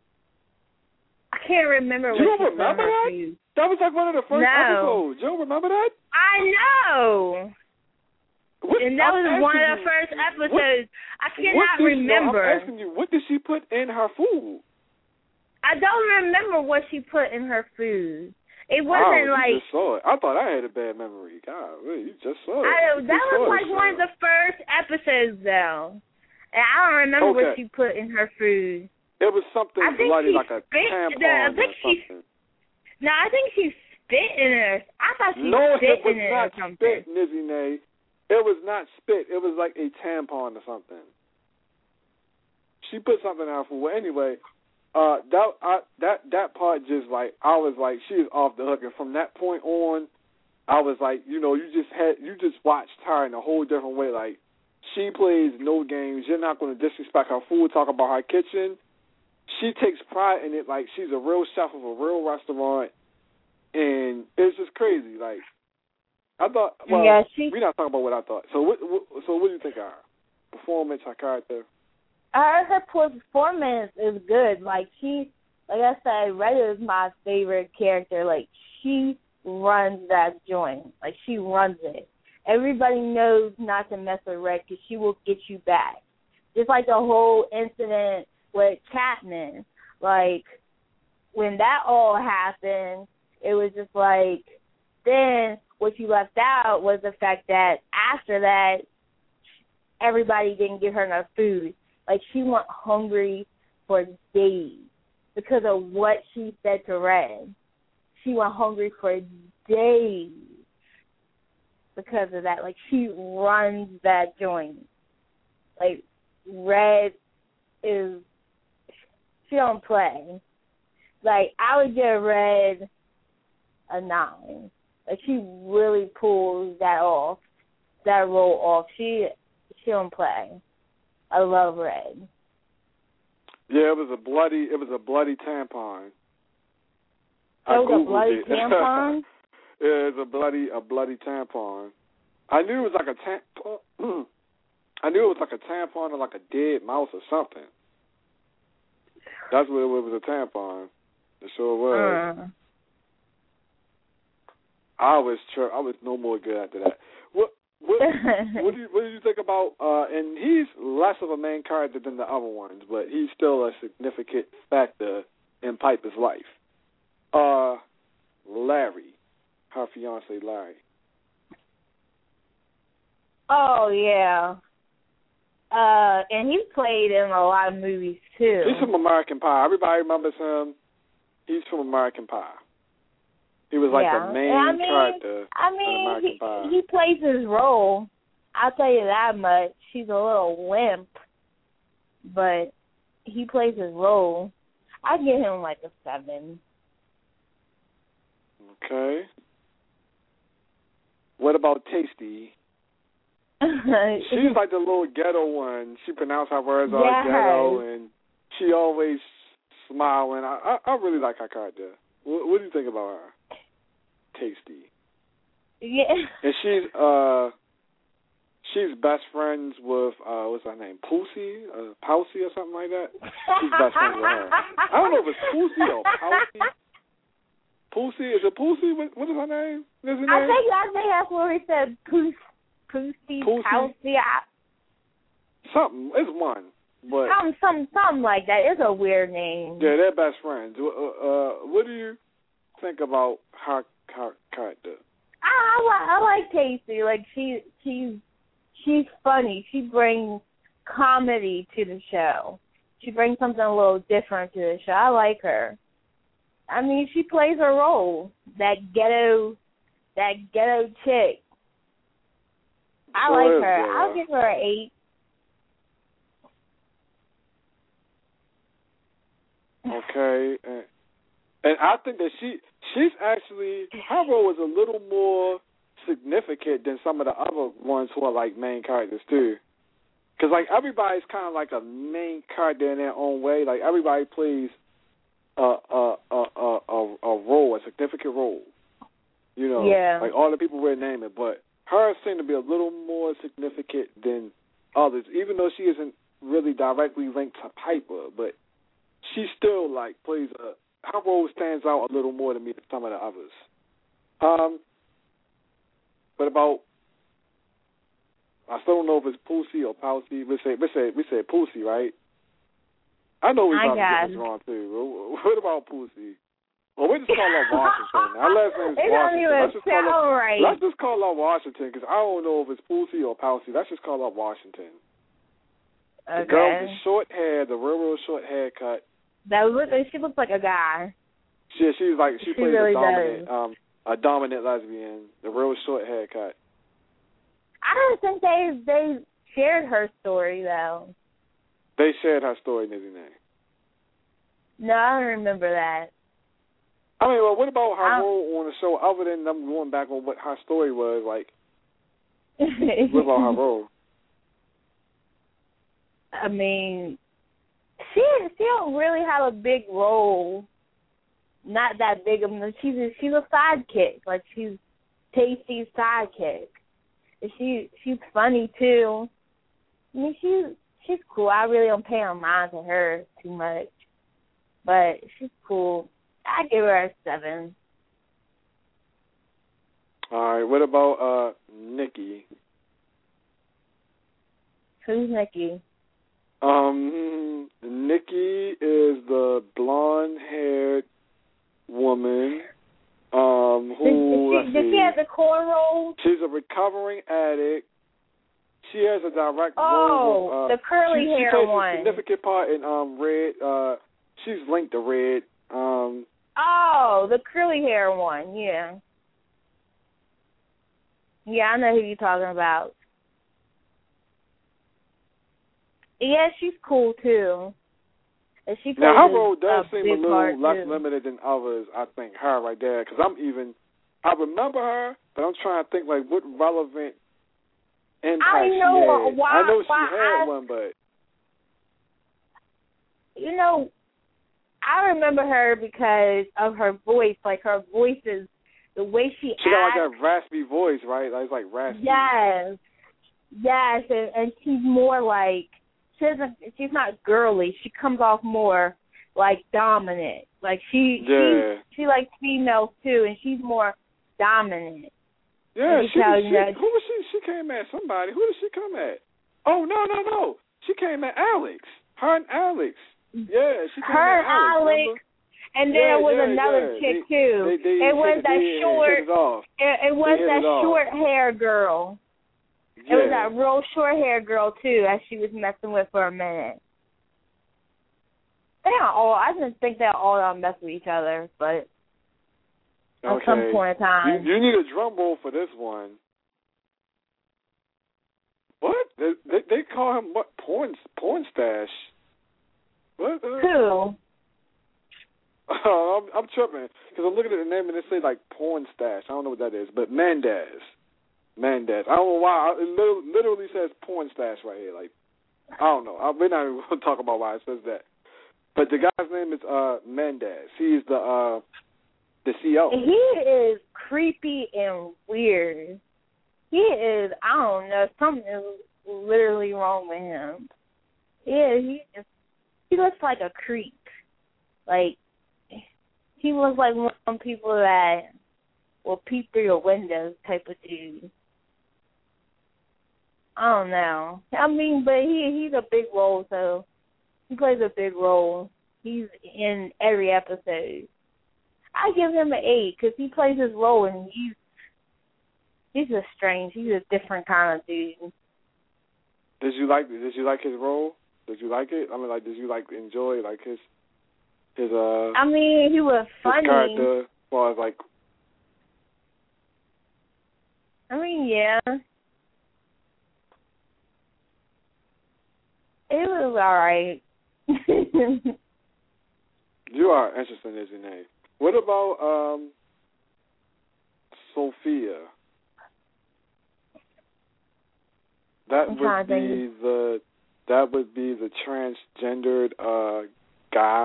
I can't remember what you she don't remember that? Food. That was like one of the first no. episodes. You don't remember that? I know. What, and that I'm was one of the you, first episodes. What, I cannot did, remember. No, I'm asking you, what did she put in her food? I don't remember what she put in her food. It oh, wasn't you like. Just saw it. I thought I had a bad memory. God, really, you just saw it. I, you that was like it, one of the first episodes, though. And I don't remember okay. what she put in her food. It was something I think bloody she like a spit, tampon the, I think or she, something. No, I think she spit in her. I thought she no, spit it was in it not or something. spit, Nizzy Nay. It was not spit. It was like a tampon or something. She put something in her food. Well, anyway, uh, that I, that that part just like I was like she was off the hook, and from that point on, I was like, you know, you just had you just watched her in a whole different way. Like she plays no games. You're not going to disrespect her food. Talk about her kitchen. She takes pride in it. Like she's a real chef of a real restaurant, and it's just crazy. Like I thought. Well, yeah, she, we're not talking about what I thought. So what? what so what do you think of her performance? Her character? Her her performance is good. Like she, like I said, Red is my favorite character. Like she runs that joint. Like she runs it. Everybody knows not to mess with Red because she will get you back. Just like the whole incident with Chapman. Like when that all happened, it was just like. Then what you left out was the fact that after that, everybody didn't give her enough food. Like, she went hungry for days because of what she said to Red. She went hungry for days because of that. Like, she runs that joint. Like, Red is, she don't play. Like, I would give Red a nine. Like, she really pulls that off, that role off. She, she don't play. I love Red. Yeah, it was a bloody. It was a bloody tampon. It was a bloody it. tampon. Yeah, it was a bloody, a bloody tampon. I knew it was like a tampon. I knew it was like a tampon or like a dead mouse or something. That's what it was. It was a tampon. It sure was. Uh. I was. Tr- I was no more good after that. What? What, what do you what do you think about? Uh, and he's less of a main character than the other ones, but he's still a significant factor in Piper's life. Uh, Larry, her fiance Larry. Oh yeah, Uh, and he's played in a lot of movies too. He's from American Pie. Everybody remembers him. He's from American Pie. He was like yeah. the main I mean, character I in mean, American he, Pie. he plays his role. I'll tell you that much. He's a little limp, but he plays his role. I give him like a seven. Okay. What about Tasty? She's like the little ghetto one. She pronounced her words all yes. ghetto, and she always smiling. I, I I really like her character. What, what do you think about her? Tasty. Yeah. And she's uh she's best friends with uh what's her name? Pussy, uh, Pousey or something like that. She's best friends with her. I don't know if it's Pussy or Pousey. Pussy, is it Pussy? What, what is her name? What is her I name? think I think that's what he said. Pussy, Pussy, Pousey. Something. It's one. But something, something, something like that. It's a weird name. Yeah, they're best friends. Uh, uh, what do you think about her, her character? I, I, like, I like Casey. Like she, she's, she's funny. She brings comedy to the show. She brings something a little different to the show. I like her. I mean, she plays her role. That ghetto, that ghetto chick. I So like is, her. uh, I'll give her an eight. Okay, and, and I think that she she's actually her role is a little more significant than some of the other ones who are like main characters too. Because like everybody's kind of like a main character in their own way. Like everybody plays a a a a, a, a role, a significant role. You know, yeah. like all the people we're naming, but hers seem to be a little more significant than others, even though she isn't really directly linked to Piper, but she still, like, plays a... Her role stands out a little more to me than some of the others. Um, but about... I still don't know if it's Pussy or Pousey. We say we say we say Pussy, right? I know we I probably get this wrong too. What about Pussy? Well, we just call her Washington. Our last name is it Washington. don't even let's just sound call her, right. Let's just call her Washington because I don't know if it's Pussy or Pousey. Let's just call her Washington. Okay. The girl with the short hair, the real, real short haircut. That look, she looks like a guy. She she's like she, She plays really a dominant does. um a dominant lesbian. The real short haircut. I don't think they they shared her story though. They shared her story, Nizzy Nay. No, I don't remember that. I mean, well, what about her I, role on the show other than them going back on what her story was? Like, what about her role? I mean, she she don't really have a big role. Not that big of a. She's a, she's a sidekick. Like she's Tasty's sidekick. And she she's funny too. I mean, she's she's cool. I really don't pay no mind to her too much, but she's cool. I give her a seven. All right. What about uh Nikki? Who's Nikki? Um, Nikki is the blonde-haired woman. Um, who? Did, did, she, did she have the cornrows? She's a recovering addict. She has a direct oh, role. Uh, the curly she, hair she plays one. a significant part in um Red. Uh, she's linked to Red. Um. Oh, the curly hair one. Yeah. Yeah, I know who you're talking about. Yeah, she's cool too. And she now her plays role does a seem big a little part, less too. limited than others. I think her right there, because I'm even. I remember her, but I'm trying to think like what relevant impact I know she had. why. I know she why had I, one, but you know, I remember her because of her voice. Like her voice is the way she, she acts. got like that raspy voice, right? Like it's like raspy. Yes, yes, and, and she's more like she doesn't. She's not girly. She comes off more like dominant. Like she, yeah. she, she likes females too, and she's more dominant. Yeah, she, tell, she you know, who was she? She came at somebody. Who did she come at? Oh no, no, no! She came at Alex. Her and Alex. Yeah, she came her at Alex. Alex and then yeah, there was yeah, another yeah. chick they, too. They, they it was hit, that they short. Hit it, off. It, it was They hit that it off. short hair girl. It was that real short hair girl too that she was messing with for a minute. They are all. I didn't think they all don't mess with each other, but at okay. some point in time, you, you need a drum roll for this one. What? They, they, they call him what? Porn, porn stash. What? Uh, who? Uh, I'm, I'm tripping because I'm looking at the name and it says like porn stash. I don't know what that is, but Mendez. Mendez. I don't know why. It literally, literally says porn stash right here. Like, I don't know. I, we're not even going to talk about why it says that. But the guy's name is uh, Mendez. He's the uh, the C E O. He is creepy and weird. He is, I don't know, something is literally wrong with him. Yeah, he just, he looks like a creep. Like, he looks like one of them people that will peep through your windows type of dude. I don't know. I mean, but he he's a big role, so he plays a big role. He's in every episode. I give him an eight because he plays his role and he's he's just strange. He's a different kind of dude. Did you like Did you like his role? Did you like it? I mean, like, did you like enjoy like his his uh? I mean, he was funny. His character, as far as like. I mean, yeah. It was all right. You are interesting, isn't it? What about um, Sophia? That I'm would be the that would be the transgendered uh, guy.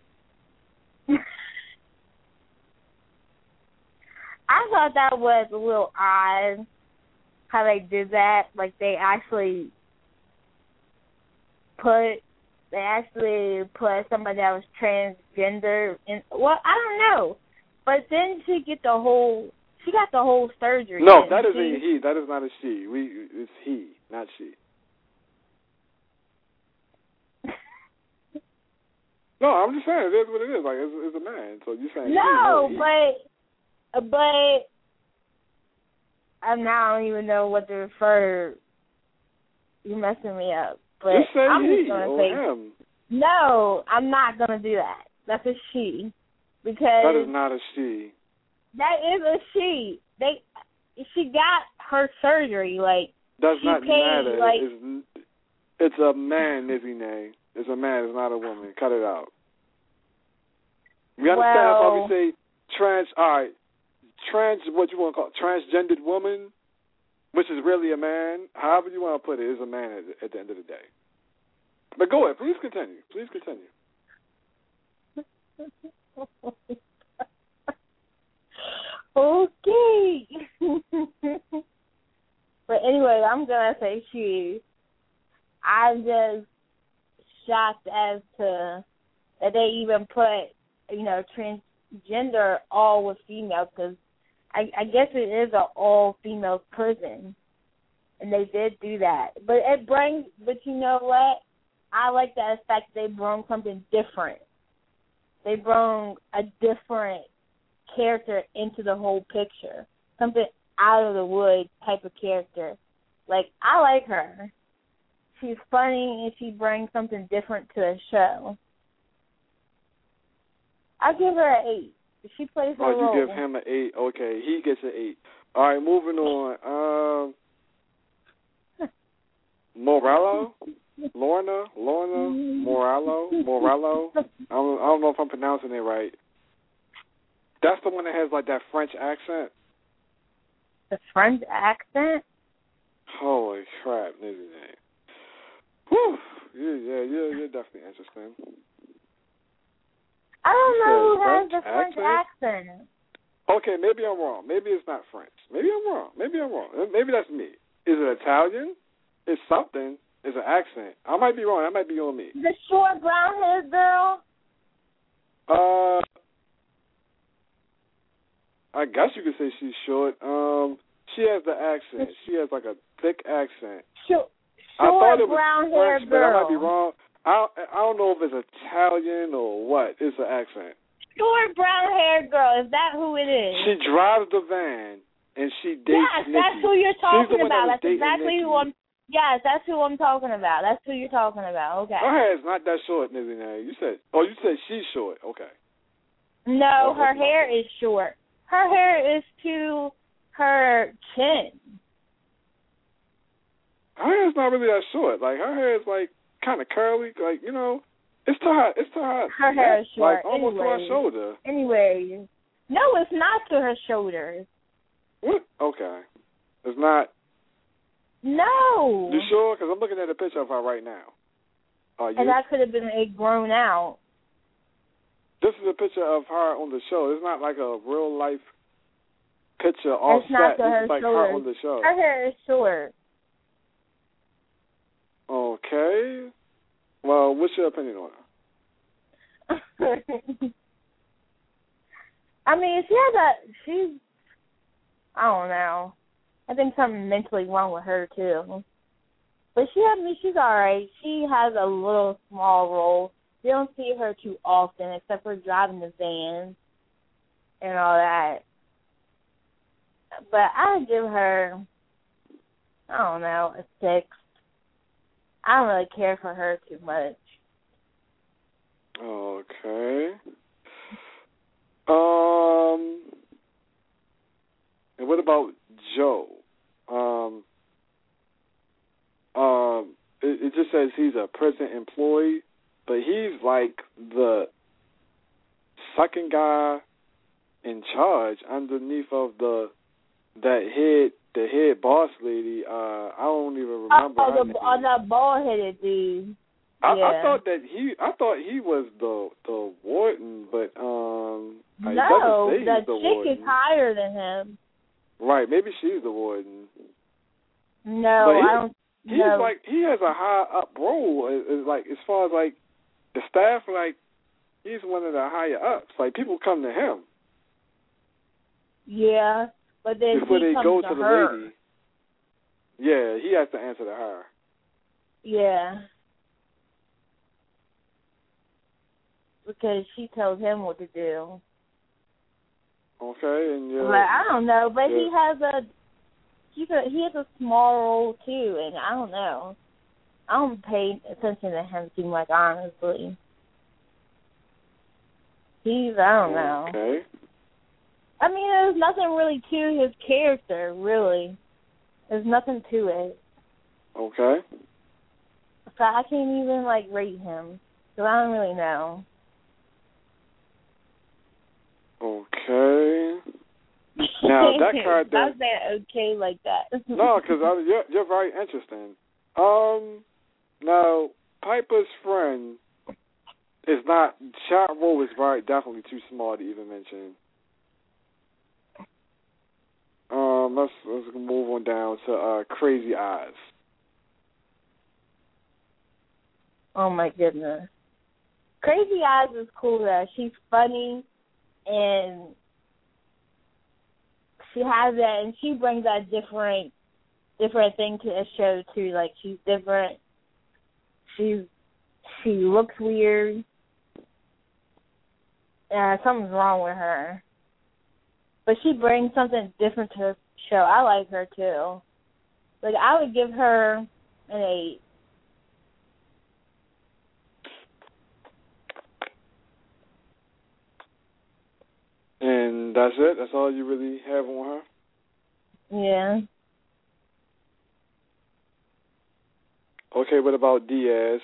I thought that was a little odd how they did that. Like they actually put they actually put somebody that was transgender in. Well, I don't know, but then she get the whole she got the whole surgery. No, that is she? a he. That is not a she. We it's he, not she. No, I'm just saying it is what it is. Like it's, it's a man, so you're saying no, he, but but I'm now I don't even know what to refer. You're messing me up. But just say I'm he just gonna or say him. no. I'm not gonna do that. That's a she because that is not a she. That is a she. They she got her surgery. Like does she not paid, matter. Like, it's, it's a man, Nizzy Nay. It's a man. It's not a woman. Cut it out. We understand well, how we say trans. All right, trans. What you want to call it, transgendered woman, which is really a man. However you want to put it, is a man at, at the end of the day. But go ahead. Please continue. Please continue. Okay. But anyway, I'm gonna say she. I'm just shocked as to that they even put, you know, transgender all with females because I, I guess it is an all-female prison, and they did do that. But it brings, but you know what? I like that fact they brought something different. They brought a different character into the whole picture, something out of the wood type of character. Like, I like her. She's funny, and she brings something different to the show. I give her an eight. She plays her role. Oh, you role. give him an eight. Okay, he gets an eight. All right, moving on. Um, Morello? Lorna? Lorna? Morello? Morello? I don't, I don't know if I'm pronouncing it right. That's the one that has, like, that French accent? The French accent? Holy crap, Nizzy Nay. Whew. Yeah, yeah, yeah, you're definitely interesting. I don't You know who said has the French French accent. accent. Okay, maybe I'm wrong. Maybe it's not French. Maybe I'm wrong. Maybe I'm wrong. Maybe that's me. Is it Italian? It's something. It's an accent. I might be wrong. That might be on me. The short brown-haired girl? Uh, I guess you could say she's short. Um, she has the accent. She has like a thick accent. Short, I thought it was brown-haired French, girl. but I might be wrong. I I don't know if it's Italian or what. It's an accent. Short brown-haired girl. Is that who it is? She drives the van, and she dates Yes, Nikki. that's who you're talking about. That That's exactly Nikki. who I'm. Yes, that's who I'm talking about. That's who you're talking about. Okay. Her hair is not that short, Nizzy. Now you said, oh, you said she's short. Okay. No, That her was hair my is short. Her hair is to her chin. Her hair is not really that short. Like her hair is like kind of curly. Like you know, it's to her. It's to her. Her hair is short. Like almost anyway. to her shoulder. Anyway, no, it's not to her shoulders. What? Okay. It's not. No. You sure? Because I'm looking at a picture of her right now. Are you? And that could have been it grown out. This is a picture of her on the show. It's not like a real life picture offset. It's not to this her is like shoulders. her on the show. Her hair is short. Okay. Well, what's your opinion on her? I mean, she has a, she's, I don't know. I think something mentally wrong with her, too. But she, I mean, she's all right. She has a little small role. You don't see her too often, except for driving the van and all that. But I give her, I don't know, a six. I don't really care for her too much. Okay. Um. And what about Joe? Um. Um. It, it just says he's a prison employee, but he's like the second guy in charge underneath of the that head the head boss lady. Uh, I don't even remember oh, her the, name. Oh, the bald-headed dude. I, yeah. I thought that he, I thought he was the the warden, but um, no, it doesn't say the he's the chick warden. is higher than him. Right, maybe she's the warden. No, But he, I don't. He's no. like he has a high up role. Is, is like as far as like the staff, like he's one of the higher ups. Like people come to him. Yeah, but then before he they comes go to, to the her. lady. Yeah, he has to answer to her. Yeah. Because she tells him what to do. Okay, and yeah. But I don't know. But yeah. he has a he a, he has a small role too, and I don't know. I don't pay attention to him too much, honestly. He's I don't know. Okay. I mean, there's nothing really to his character, really. There's nothing to it. Okay. So I can't even like rate him. So I don't really know. Okay. Now that character. I was saying okay like that. No, because you're you're very interesting. Um, now Piper's friend is not. Shot role is very definitely too small to even mention. Um, let's let's move on down to uh, Crazy Eyes. Oh my goodness, Crazy Eyes is cool though. She's funny, and she has that, and she brings that different, different thing to the show too. Like she's different. She's she looks weird. Yeah, something's wrong with her. But she brings something different to the show. I like her too. Like I would give her an eight. And that's it? That's all you really have on her? Yeah. Okay, what about Diaz?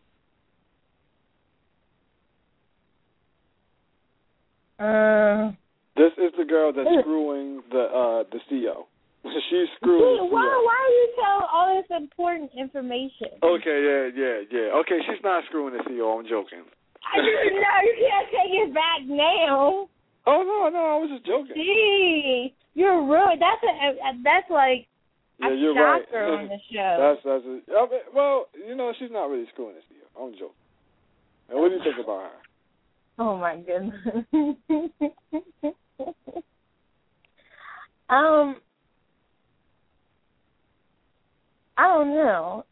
Uh, this is the girl that's screwing the uh, the C E O. She's screwing see, the C E O. why, why are you telling all this important information? Okay, yeah, yeah, yeah. Okay, she's not screwing the C E O. I'm joking. I didn't know. You can't take it back now. Oh, no, no, I was just joking. Gee, you're rude. That's a, that's like yeah, a you're shocker right. on the show. That's that's a, I mean, well, you know, she's not really screwing the C E O. I'm joking. And what do you think about her? Oh my goodness. um, I don't know.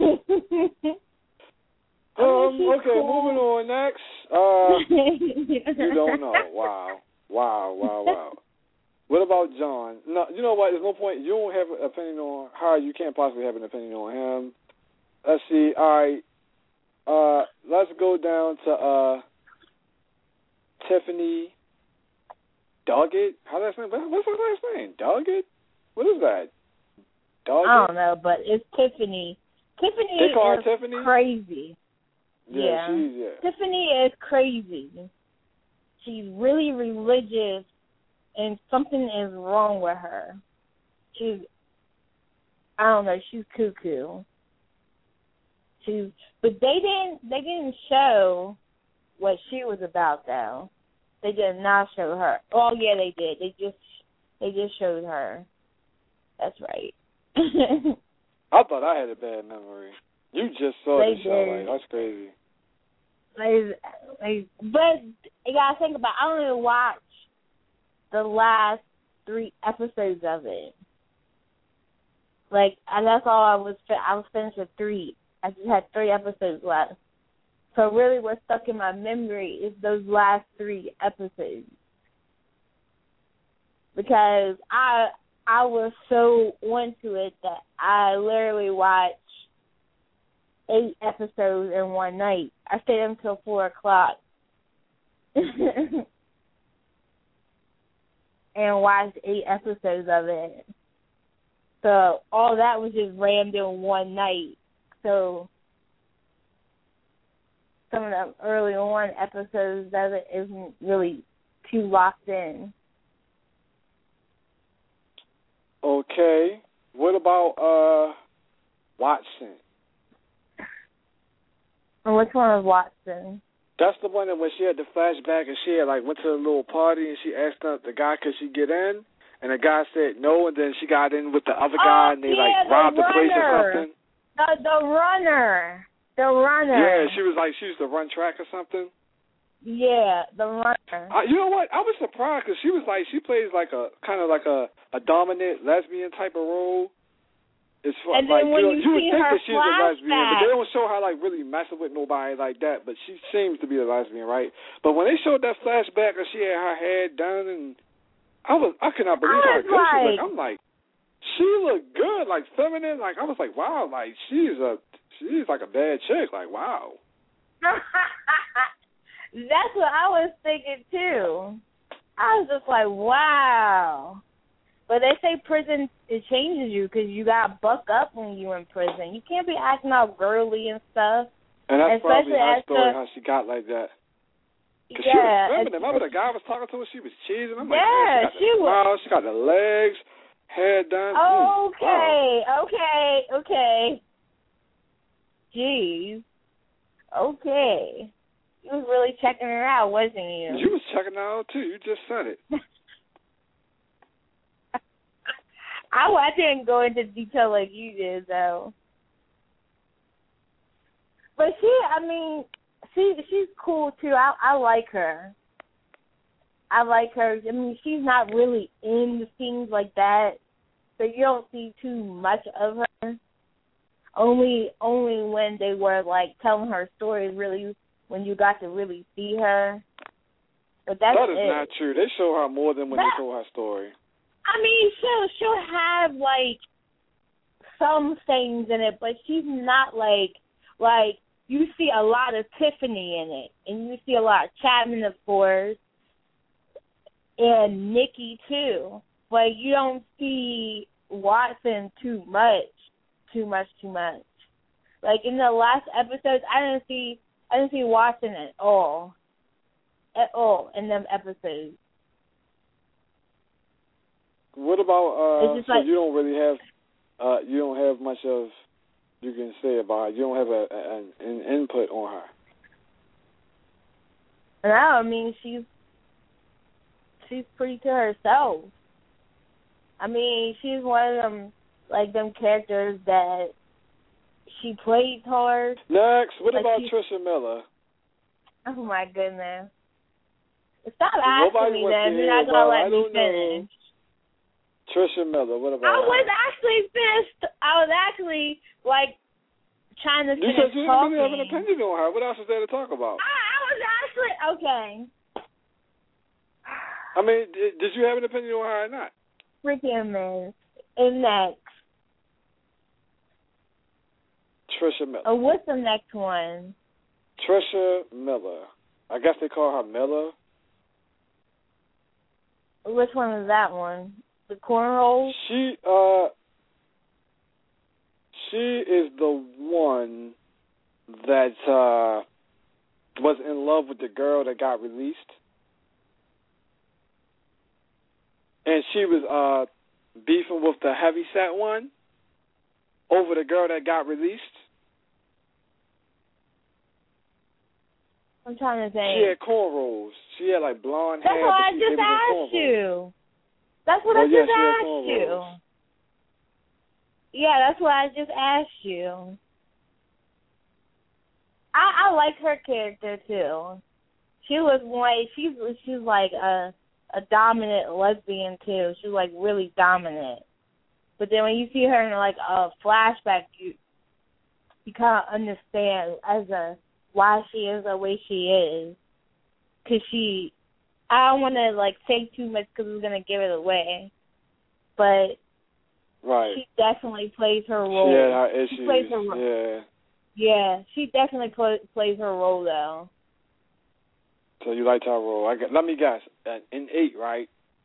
Um, she's okay, cool. moving on next. Uh, you don't know. Wow. Wow, wow, wow. What about John? No, you know what? There's no point. You don't have an opinion on her. You can't possibly have an opinion on him. Let's see. All right. Uh, let's go down to uh, Tiffany Doggett. How does that name? What's her last name? Doggett? What is that? Doggett? I don't know, but it's Tiffany. Tiffany they call is her Tiffany? crazy. Yeah, yeah. she's yeah. Tiffany is crazy. She's really religious, and something is wrong with her. She's, I don't know, she's cuckoo. She's, but they didn't, they didn't show what she was about though. They did not show her. Oh yeah, they did. They just, they just showed her. That's right. I thought I had a bad memory. You just saw they the show, did. like that's crazy. They, they, but you gotta think about. I only watched the last three episodes of it. Like, and that's all I was. I was finished with three. I just had three episodes left. So really, what's stuck in my memory is those last three episodes because I I was so into it that I literally watched eight episodes in one night. I stayed until four o'clock and watched eight episodes of it. So all that was just rammed in one night. So some of the early on episodes of it isn't really too locked in. Okay. What about uh Watson? And which one was Watson? That's the one that when she had the flashback and she had like went to a little party and she asked the, the guy could she get in, and the guy said no, and then she got in with the other guy oh, and they yeah, like robbed the, the place or something. The the runner, the runner. Yeah, she was like she used to run track or something. Yeah, the runner. Uh, you know what? I was surprised because she was like she plays like a kind of like a, a dominant lesbian type of role. It's fun. And then like when you, know, you you would see think her that she's a lesbian, but flashback- they don't show her like really messing with nobody like that. But she seems to be a lesbian, right? But when they showed that flashback and she had her hair done, and I was I could not believe I how was good she like- looked. I'm like, she looked good, like feminine. Like I was like, wow, like she's a she's like a bad chick. Like wow. That's what I was thinking too. I was just like, wow. But they say prison, it changes you because you got to buck up when you're in prison. You can't be acting all girly and stuff. And that's Especially probably her as story, the- how she got like that. Cause Yeah. she was feminine. it's- Remember the guy was talking to her? She was cheesing. I'm like, Yeah, man, she she got the was- smile, she got the legs, hair done. Okay, Mm, wow. okay, okay. Jeez. Okay. You was really checking her out, wasn't you? You was checking her out, too. You just said it. I, I didn't go into detail like you did, though. But she, I mean, she she's cool, too. I, I like her. I like her. I mean, she's not really into things like that, so you don't see too much of her. Only, only when they were, like, telling her story, really, when you got to really see her. But that's That is it. not true. They show her more than when That- they show her story. I mean, she'll she'll have like some things in it, but she's not like like you see a lot of Tiffany in it, and you see a lot of Chapman, of course, and Nikki too. But you don't see Watson too much, too much, too much. Like in the last episodes, I didn't see I didn't see Watson at all, at all in them episodes. What about, uh, It's just so like- you don't really have, uh, you don't have much of, you can say about her. You don't have a, a an, an input on her. No, I mean she's she's pretty to herself. I mean, she's one of them like them characters that she plays hard. Next, what Like about she- Trisha Miller? Oh my goodness! Stop Nobody asking me wants that. to You're hear not gonna about- let I me don't know. finish. Trisha Miller, what about I her? was actually finished. I was actually like trying to You finish said you didn't talking. really have an opinion on her. What else is there to talk about? I, I was actually okay. I mean, did, did you have an opinion on her or not? Freaking man. And next. Trisha Miller. Oh, what's the next one? Trisha Miller. I guess they call her Miller. Which one is that one? The cornrows? She, uh, she is the one that, uh, was in love with the girl that got released. And she was, uh, beefing with the heavyset one over the girl that got released. I'm trying to think. She had cornrows. She had like blonde That's hair. what but I she, just asked you. That's what well, I yeah, just asked you. Yeah, that's what I just asked you. I I like her character too. She was like she's she's like a a dominant lesbian too. She's like really dominant. But then when you see her in like a flashback, you you kind of understand as a why she is the way she is. Cause she, I don't want to like say too much because we're gonna give it away. But right. she definitely plays her role. She had her issues. She plays her role. Yeah. Yeah, she definitely play, plays her role though. So you liked her role. I got, let me guess. In eight, right?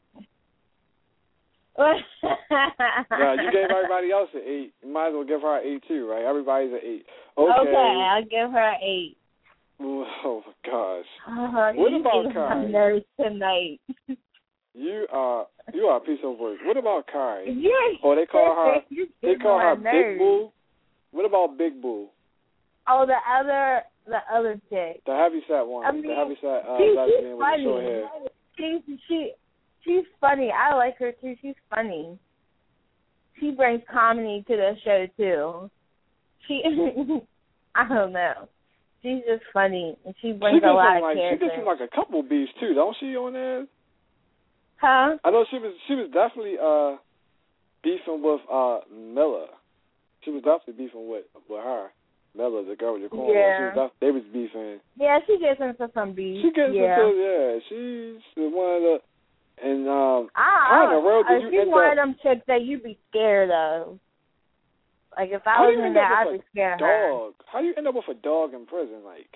Yeah, you gave everybody else an eight. You might as well give her an eight too, right? Everybody's an eight. Okay. Okay, I'll give her an eight. Oh my gosh. Uh, what you about Kai? Nerves tonight. You are you are a piece of work. What about Kai? You're oh, they call her they call her nerves. Big Boo. What about Big Boo? Oh, the other the other chick. The heavyset one. I mean, the heavyset uh, she, lesbian she's with the short funny. hair. She she she's funny. I like her too. She's funny. She brings comedy to the show too. She, I don't know. She's just funny, and she brings she a lot of like, character. She gets some, like a couple beats too, don't she? On there. Huh? I know she was. She was definitely uh, beefing with uh, Miller. She was definitely beefing with with her. Miller, the girl with the cornrows. Yeah. She was def- they was beefing. Yeah, she gets into some beef. She gets yeah. into yeah. She's one of the. And um, I, how in the world did uh, you she's end one up? of them chicks that you'd be scared of. Like if I How was you in end there, up I'd with be scared a of her. dog? How do you end up with a dog in prison? Like,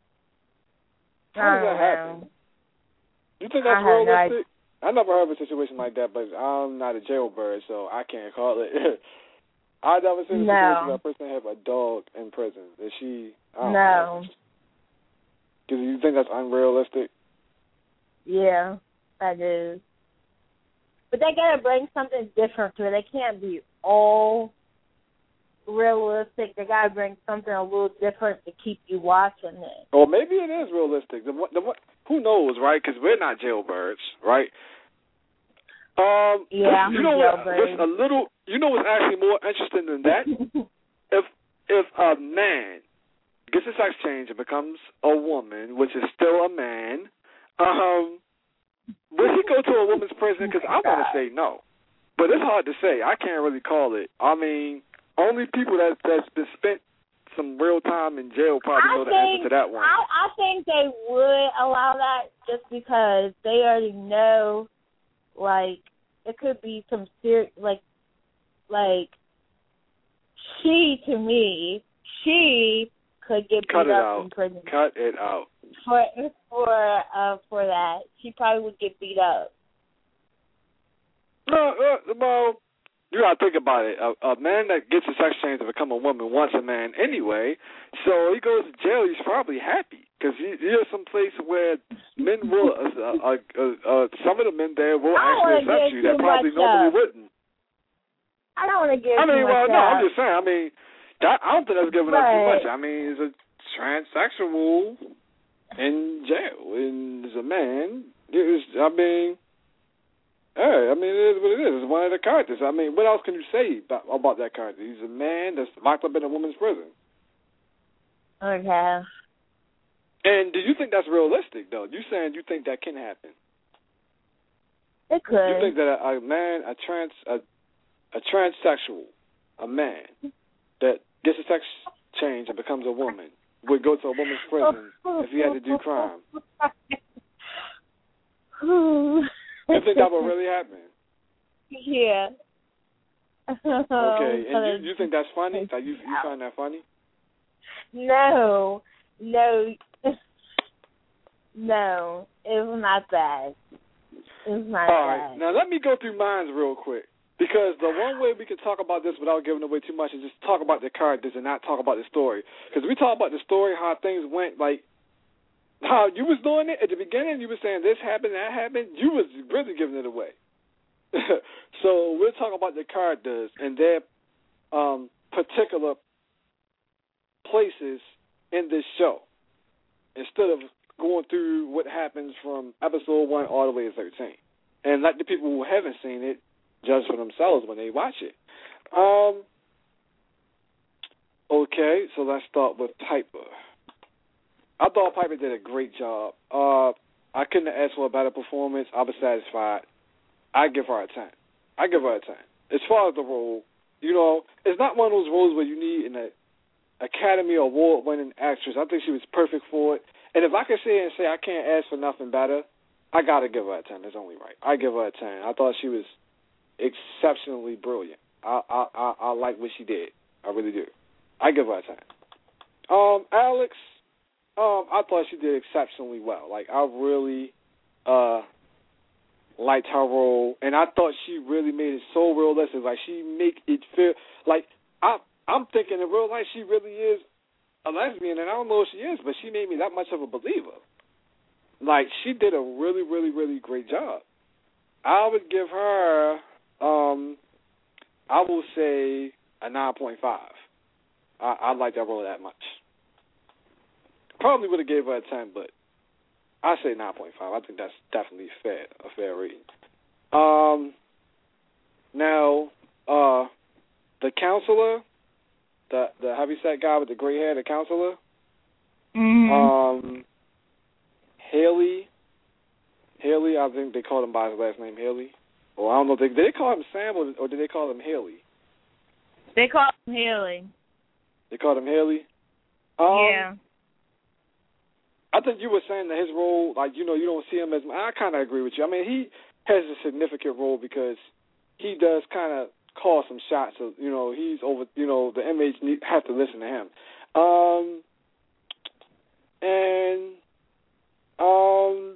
how I does that don't happen? know. You think that's I have no realistic? I never heard of a situation like that, but I'm not a jailbird, so I can't call it. I've never seen a No. situation where a person have a dog in prison. Is she? I don't No. Do you think that's unrealistic? Yeah, that is. But they gotta bring something different to it. They can't be all realistic. They gotta bring something a little different to keep you watching it. Or maybe it is realistic. The, the, who knows, right? Because we're not jailbirds, right? Um, yeah, you I'm know a what? jailbird. Just a little. You know what's actually more interesting than that? if if a man gets a sex change and becomes a woman, which is still a man, um, would he go to a woman's prison? Because I want to say no, but it's hard to say. I can't really call it. I mean, only people that that's been spent some real time in jail probably I know the think, answer to that one. I, I think they would allow that just because they already know, like, it could be some serious, like, like, she, to me, she could get Cut beat it up out. in prison. Cut it out. For, for, uh, for that. She probably would get beat up. No, uh, well, you gotta think about it. A, a man that gets a sex change to become a woman wants a man anyway, so he goes to jail. He's probably happy because he, here's some place where men will, uh, uh, uh, uh, some of the men there will actually accept you that probably normally up. wouldn't. I don't want to give I mean, too well, much no, up. I'm just saying. I mean, that, I don't think that's giving right. up too much. I mean, he's a transsexual in jail, and as a man, it was, I mean. Hey, I mean, it is what it is. It's one of the characters. I mean, what else can you say about, about that character? He's a man that's locked up in a woman's prison. Okay. And do you think that's realistic, though? You saying you think that can happen? It could. You think that a, a man, a trans, a, a transsexual, a man that gets a sex change and becomes a woman would go to a woman's prison if he had to do crime? You think that will really happen? Yeah. Okay, and you, you think that's funny? Like you, you find that funny? No, no, no. It's not that. It's not All that. right, now let me go through mine real quick. Because the one way we can talk about this without giving away too much is just talk about the characters and not talk about the story. Because we talk about the story, how things went, like how you was doing it at the beginning. You were saying this happened, that happened. You was really giving it away. So we'll talk about the characters and their um, particular places in this show instead of going through what happens from episode one all the way to thirteen. And let the people who haven't seen it judge for themselves when they watch it. Um, okay, so let's start with Piper. I thought Piper did a great job. Uh, I couldn't have asked for a better performance. I was satisfied. I give her a ten. I give her a ten. As far as the role, you know, it's not one of those roles where you need an Academy Award-winning actress. I think she was perfect for it. And if I could sit here and say I can't ask for nothing better, I got to give her a ten. That's only right. I give her a ten. I thought she was exceptionally brilliant. I, I I I like what she did. I really do. I give her a ten. Um, Alex, um, I thought she did exceptionally well. Like I really uh liked her role, and I thought she really made it so realistic. Like she make it feel like I I'm thinking in real life she really is a lesbian, and I don't know if she is, but she made me that much of a believer. Like she did a really really really great job. I would give her. Um, I will say a nine point five. I, I like that role that much. Probably would have gave her a ten, but I say nine point five. I think that's definitely fair, a fair rating. Um, now, uh, the counselor, the the heavyset guy with the gray hair, the counselor, mm-hmm. um, Haley, Haley, I think they called him by his last name, Haley. Well, I don't know. Did they call him Sam or, or did they call him Haley? They called him Haley. They called him Haley? Um, yeah. I think you were saying that his role, like, you know, you don't see him as... I kind of agree with you. I mean, he has a significant role because he does kind of call some shots. Of, you know, he's over... You know, the inmates need, have to listen to him. Um, and... Um,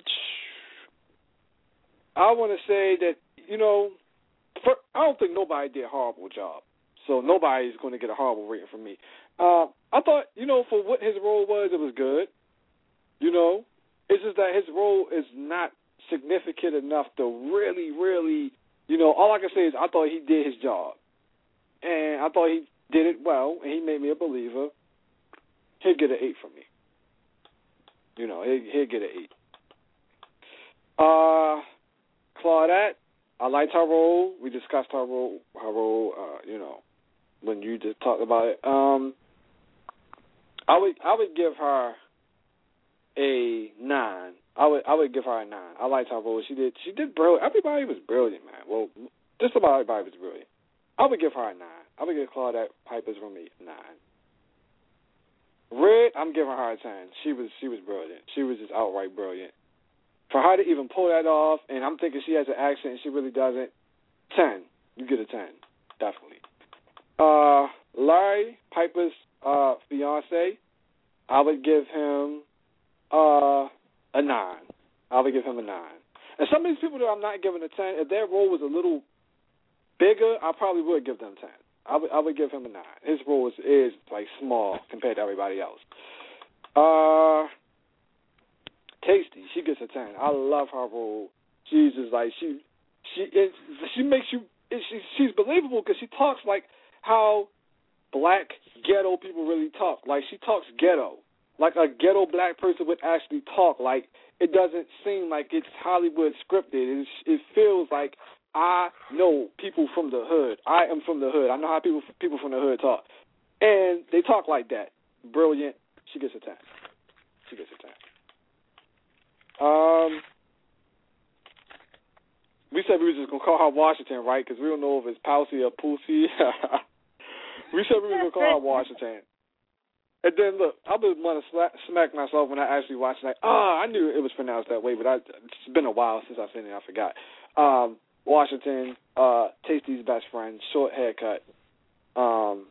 I want to say that, you know, for, I don't think nobody did a horrible job. So nobody's going to get a horrible rating from me. Uh, I thought, you know, for what his role was, it was good. You know, it's just that his role is not significant enough to really, really, you know, all I can say is I thought he did his job. And I thought he did it well, and he made me a believer. He'll get an eight from me. You know, he'll, he'll get an eight. Uh, Claudette, I liked her role. We discussed her role, her role, uh, you know, when you just talked about it. Um, I would, I would give her a nine. I would I would give her a nine. I liked her role. She did she did brilliant. Everybody was brilliant, man. Well, just about everybody was brilliant. I would give her a nine. I would give Claudette Piper's roommate a nine. Red, I'm giving her a ten. She was she was brilliant. She was just outright brilliant. For her to even pull that off, and I'm thinking she has an accent and she really doesn't, ten. You get a ten, definitely. Uh, Larry Piper's uh, fiance, I would give him Uh, a nine. I would give him a nine. And some of these people that I'm not giving a ten, if their role was a little bigger, I probably would give them ten. I would I would give him a nine. His role is, is like small compared to everybody else. Uh, Tasty, she gets a ten. I love her role. She's just like she she it, she makes you it, she, she's believable because she talks like how black ghetto people really talk. Like she talks ghetto. Like a ghetto black person would actually talk. Like it doesn't seem like it's Hollywood scripted. It, it feels like I know people from the hood. I am from the hood. I know how people people from the hood talk, and they talk like that. Brilliant. She gets a ten. She gets a ten. Um, we said we were just gonna call her Washington, right? Because we don't know if it's Poussy or Pussy. We said we were gonna call her Washington. And then, look, I was want to smack myself when I actually watched it. Like, oh, I knew it was pronounced that way, but I, it's been a while since I've seen it. I forgot. Um, Washington, uh, Tasty's best friend, short haircut. Um,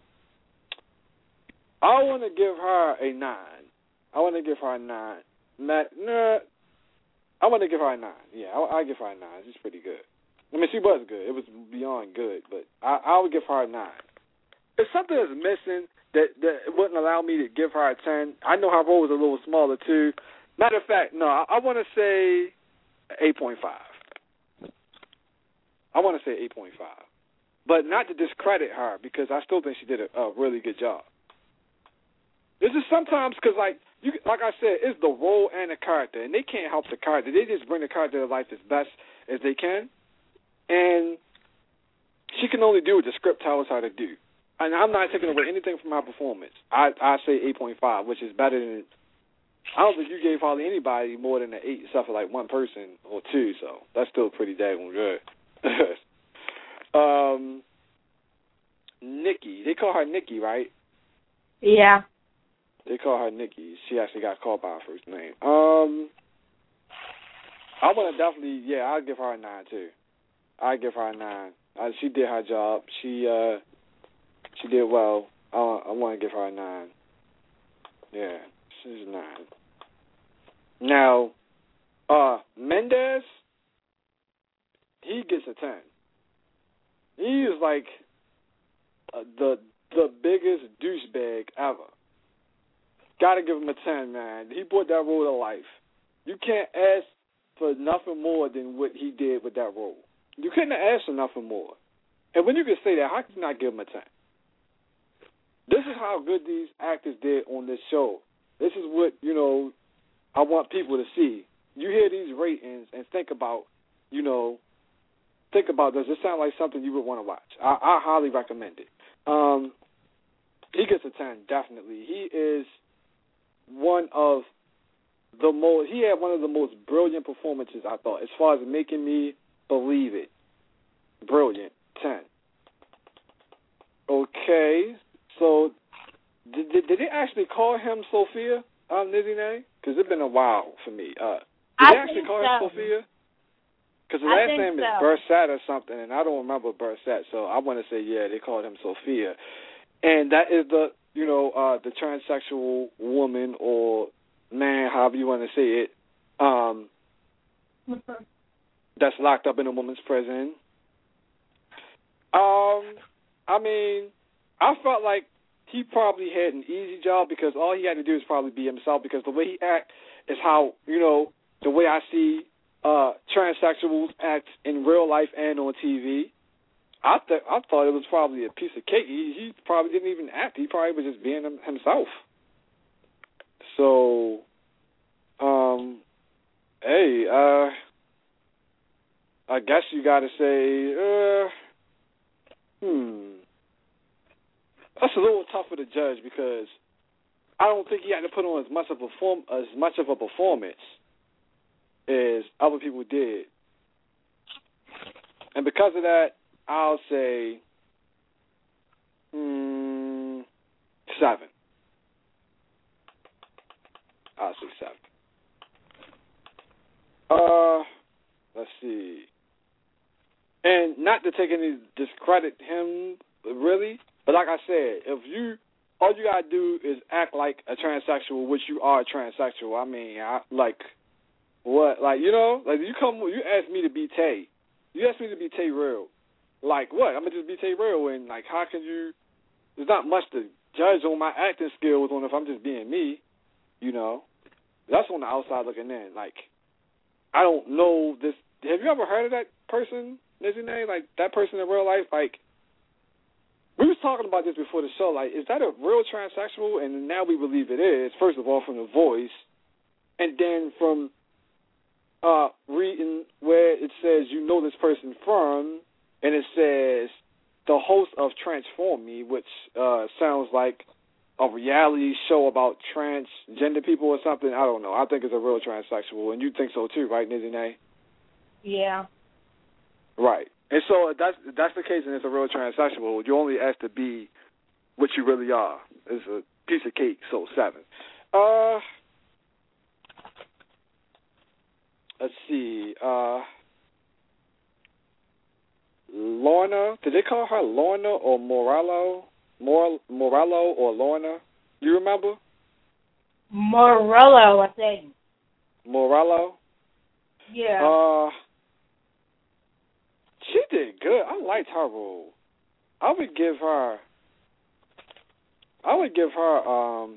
I want to give her a nine. I want to give her a nine. Matt, nah, I want to give her a nine. Yeah, I, I give her a nine. She's pretty good. I mean, she was good. It was beyond good, but I, I would give her a nine. If something is missing that, that wouldn't allow me to give her a ten, I know her role was a little smaller too. Matter of fact, no, I, I want to say eight point five. I want to say eight point five. But not to discredit her, because I still think she did a, a really good job. This is sometimes because, like you, like I said, it's the role and the character, and they can't help the character. They just bring the character to life as best as they can, and she can only do what the script tells her to do. And I'm not taking away anything from her performance. I I say eight point five, which is better than. I don't think you gave hardly anybody more than an eight, except for like one person or two. So that's still pretty daggone good. um, Nikki, they call her Nikki, right? Yeah. They call her Nikki. She actually got called by her first name. Um, I want to definitely, yeah, I'll give her a nine too. I'll give her a nine. Uh, she did her job. She uh, she did well. Uh, I want to give her a nine. Yeah, she's a nine. Now, uh, Mendez, he gets a ten. He is like uh, the the biggest douchebag ever. Got to give him a ten, man. He brought that role to life. You can't ask for nothing more than what he did with that role. You couldn't ask for nothing more. And when you can say that, how can you not give him a ten? This is how good these actors did on this show. This is what, you know, I want people to see. You hear these ratings and think about, you know, think about, does this sound like something you would want to watch? I, I highly recommend it. Um, he gets a ten, definitely. He is one of the most, he had one of the most brilliant performances, I thought, as far as making me believe it. Brilliant. ten. Okay. So, did, did, did they actually call him Sophia, um, Nizine? Because it's been a while for me. Uh, did I they actually call so. him Sophia? Because the I last name so. is Bursat or something, and I don't remember Bursat, so I want to say, yeah, they called him Sophia. And that is the, you know, uh, the transsexual woman or man, however you want to say it, um, that's locked up in a woman's prison. Um, I mean, I felt like he probably had an easy job because all he had to do is probably be himself, because the way he act is how, you know, the way I see uh, transsexuals act in real life and on T V. I th- I thought it was probably a piece of cake. He, he probably didn't even act. He probably was just being him, himself. So, um, hey, uh, I guess you got to say, uh, hmm, that's a little tougher to judge because I don't think he had to put on as much of a perform as much of a performance as other people did, and because of that, I'll say hmm, seven. I'll say seven. Uh, let's see. And not to take any discredit him, really, but like I said, if you, all you gotta do is act like a transsexual, which you are a transsexual. I mean, I, like, what, like, you know, like you come, you ask me to be Tay, you ask me to be Tay Real, like what? I'm gonna just be Tay Real, and like, how can you? There's not much to judge on my acting skills on if I'm just being me, you know. That's on the outside looking in. Like, I don't know this. Have you ever heard of that person, Nizine? Like, that person in real life? Like, we was talking about this before the show. Like, is that a real transsexual? And now we believe it is, first of all, from the voice. And then from uh, reading where it says you know this person from, and it says the host of Transform Me, which uh, sounds like a reality show about transgender people or something. I don't know. I think it's a real transsexual, and you think so too, right, Nizine? Yeah. Right. And so if that's, if that's the case and it's a real transsexual, you only ask to be what you really are. It's a piece of cake, so seven. Uh, let's see. Uh, Lorna. Did they call her Lorna or Morello? Mor Morello or Lorna? You remember? Morello, I think. Morello? Yeah. Uh, she did good. I liked her role. I would give her. I would give her. Um.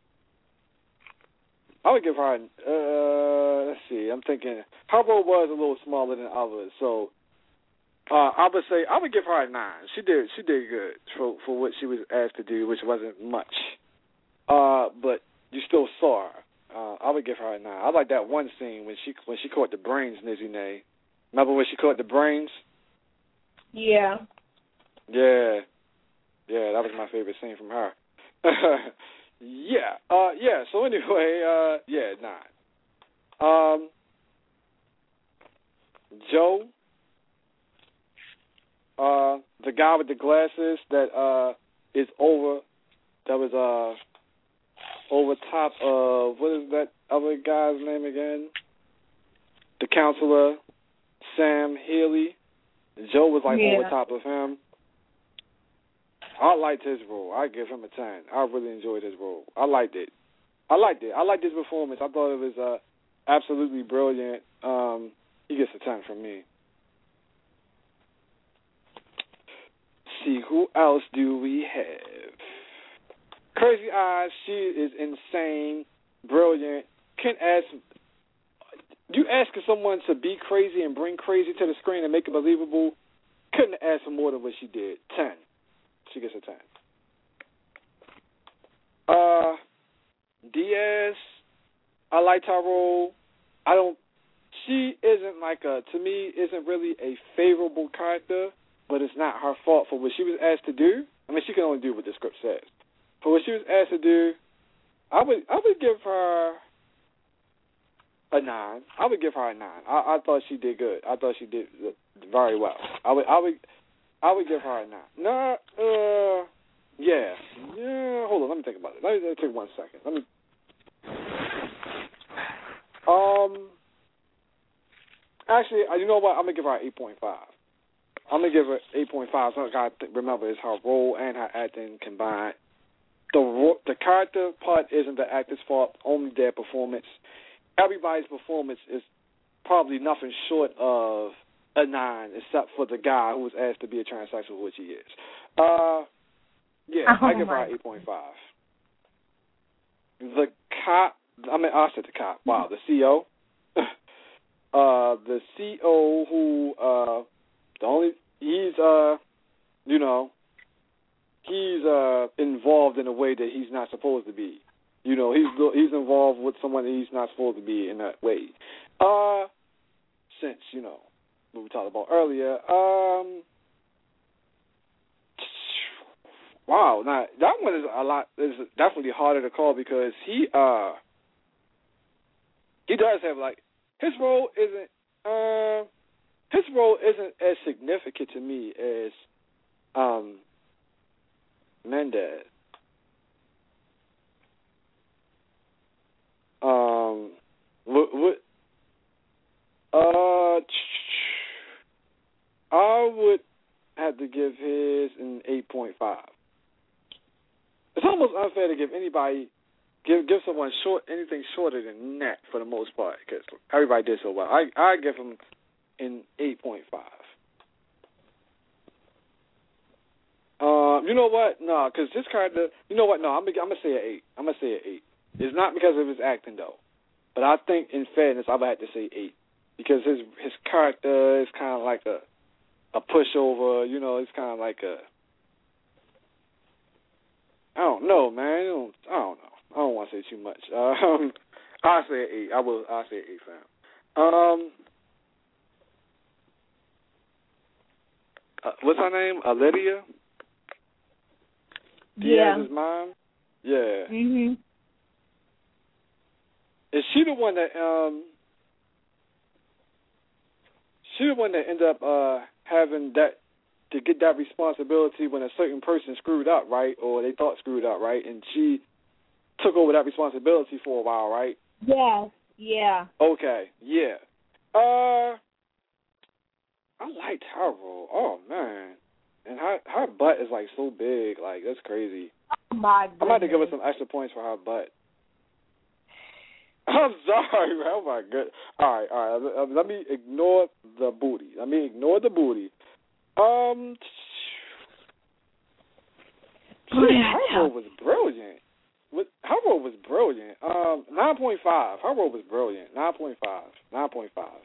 I would give her. Uh, let's see. I'm thinking her role was a little smaller than others, so uh, I would say I would give her a nine. She did. She did good for for what she was asked to do, which wasn't much. Uh, but you still saw her. Uh, I would give her a nine. I like that one scene when she when she caught the brains, Nizzy Nay. Remember when she caught the brains? Yeah. Yeah. Yeah, that was my favorite scene from her. yeah. Uh, yeah, so anyway, uh, yeah, nine. Um, Joe, uh, the guy with the glasses that uh, is over, that was uh, over top of, what is that other guy's name again? The counselor, Sam Healy. Joe was like yeah. over top of him. I liked his role. I give him a ten. I really enjoyed his role. I liked it. I liked it. I liked his performance. I thought it was uh, absolutely brilliant. Um, he gets a ten from me. See, who else do we have? Crazy Eyes. She is insane, brilliant. Can ask. You asking someone to be crazy and bring crazy to the screen and make it believable. Couldn't ask for more than what she did. Ten. She gets a ten. Uh, Diaz, I liked her role. I don't. She isn't like a. To me, isn't really a favorable character, but it's not her fault for what she was asked to do. I mean, she can only do what the script says. For what she was asked to do, I would. I would give her a nine. I would give her a nine. I, I thought she did good. I thought she did very well. I would. I would. I would give her a nine. No, uh, yeah, yeah. Hold on, let me think about it. Let me, let me take one second. Let me. Um. Actually, you know what? I'm gonna give her an eight point five. I'm gonna give her eight point five. So I gotta th- remember it's her role and her acting combined. The ro- the character part isn't the actor's fault. Only their performance. Everybody's performance is probably nothing short of a nine, except for the guy who was asked to be a transsexual, which he is. Uh, yeah, oh I give her an eight point five. The cop, I mean, I said the cop. Wow, the C O. uh, the C O who, uh, the only, he's, uh, you know, he's uh, involved in a way that he's not supposed to be. You know, he's he's involved with someone that he's not supposed to be in that way. Uh, since, you know, what we talked about earlier. Um, wow, now that one is a lot. Is definitely harder to call because he uh he does have like his role isn't uh his role isn't as significant to me as um Mendez. Um, what what uh. I would have to give his an eight point five. It's almost unfair to give anybody, give give someone short anything shorter than that for the most part, because everybody did so well. I I give him an eight point five. Um, you know what? No, because this character, you know what? No, I'm gonna I'm gonna say an eight. I'm gonna say an eight. It's not because of his acting though, but I think in fairness, I would have to say eight because his his character is kind of like a a pushover, you know, it's kind of like a, I don't know, man, I don't, I don't know, I don't want to say too much. Um, I'll say an eight, I will, I'll say an eight, fam. Um, uh, what's her name, Lydia? Yeah. Diaz's mom? Yeah. Mhm. Is she the one that, um, she the one that ended up, uh, having that, to get that responsibility when a certain person screwed up, right? Or they thought screwed up, right? And she took over that responsibility for a while, right? Yeah, yeah. Okay, yeah. Uh, I liked her role. Oh man, and her her butt is like so big, like that's crazy. Oh my goodness. I'm about to give her some extra points for her butt. I'm sorry, man. Oh my god. All right, all right. Let me ignore the booty. Let me ignore the booty. Um, her role was brilliant. Her role was brilliant. Um, nine point five. Her role was brilliant. Nine point five. Nine point five.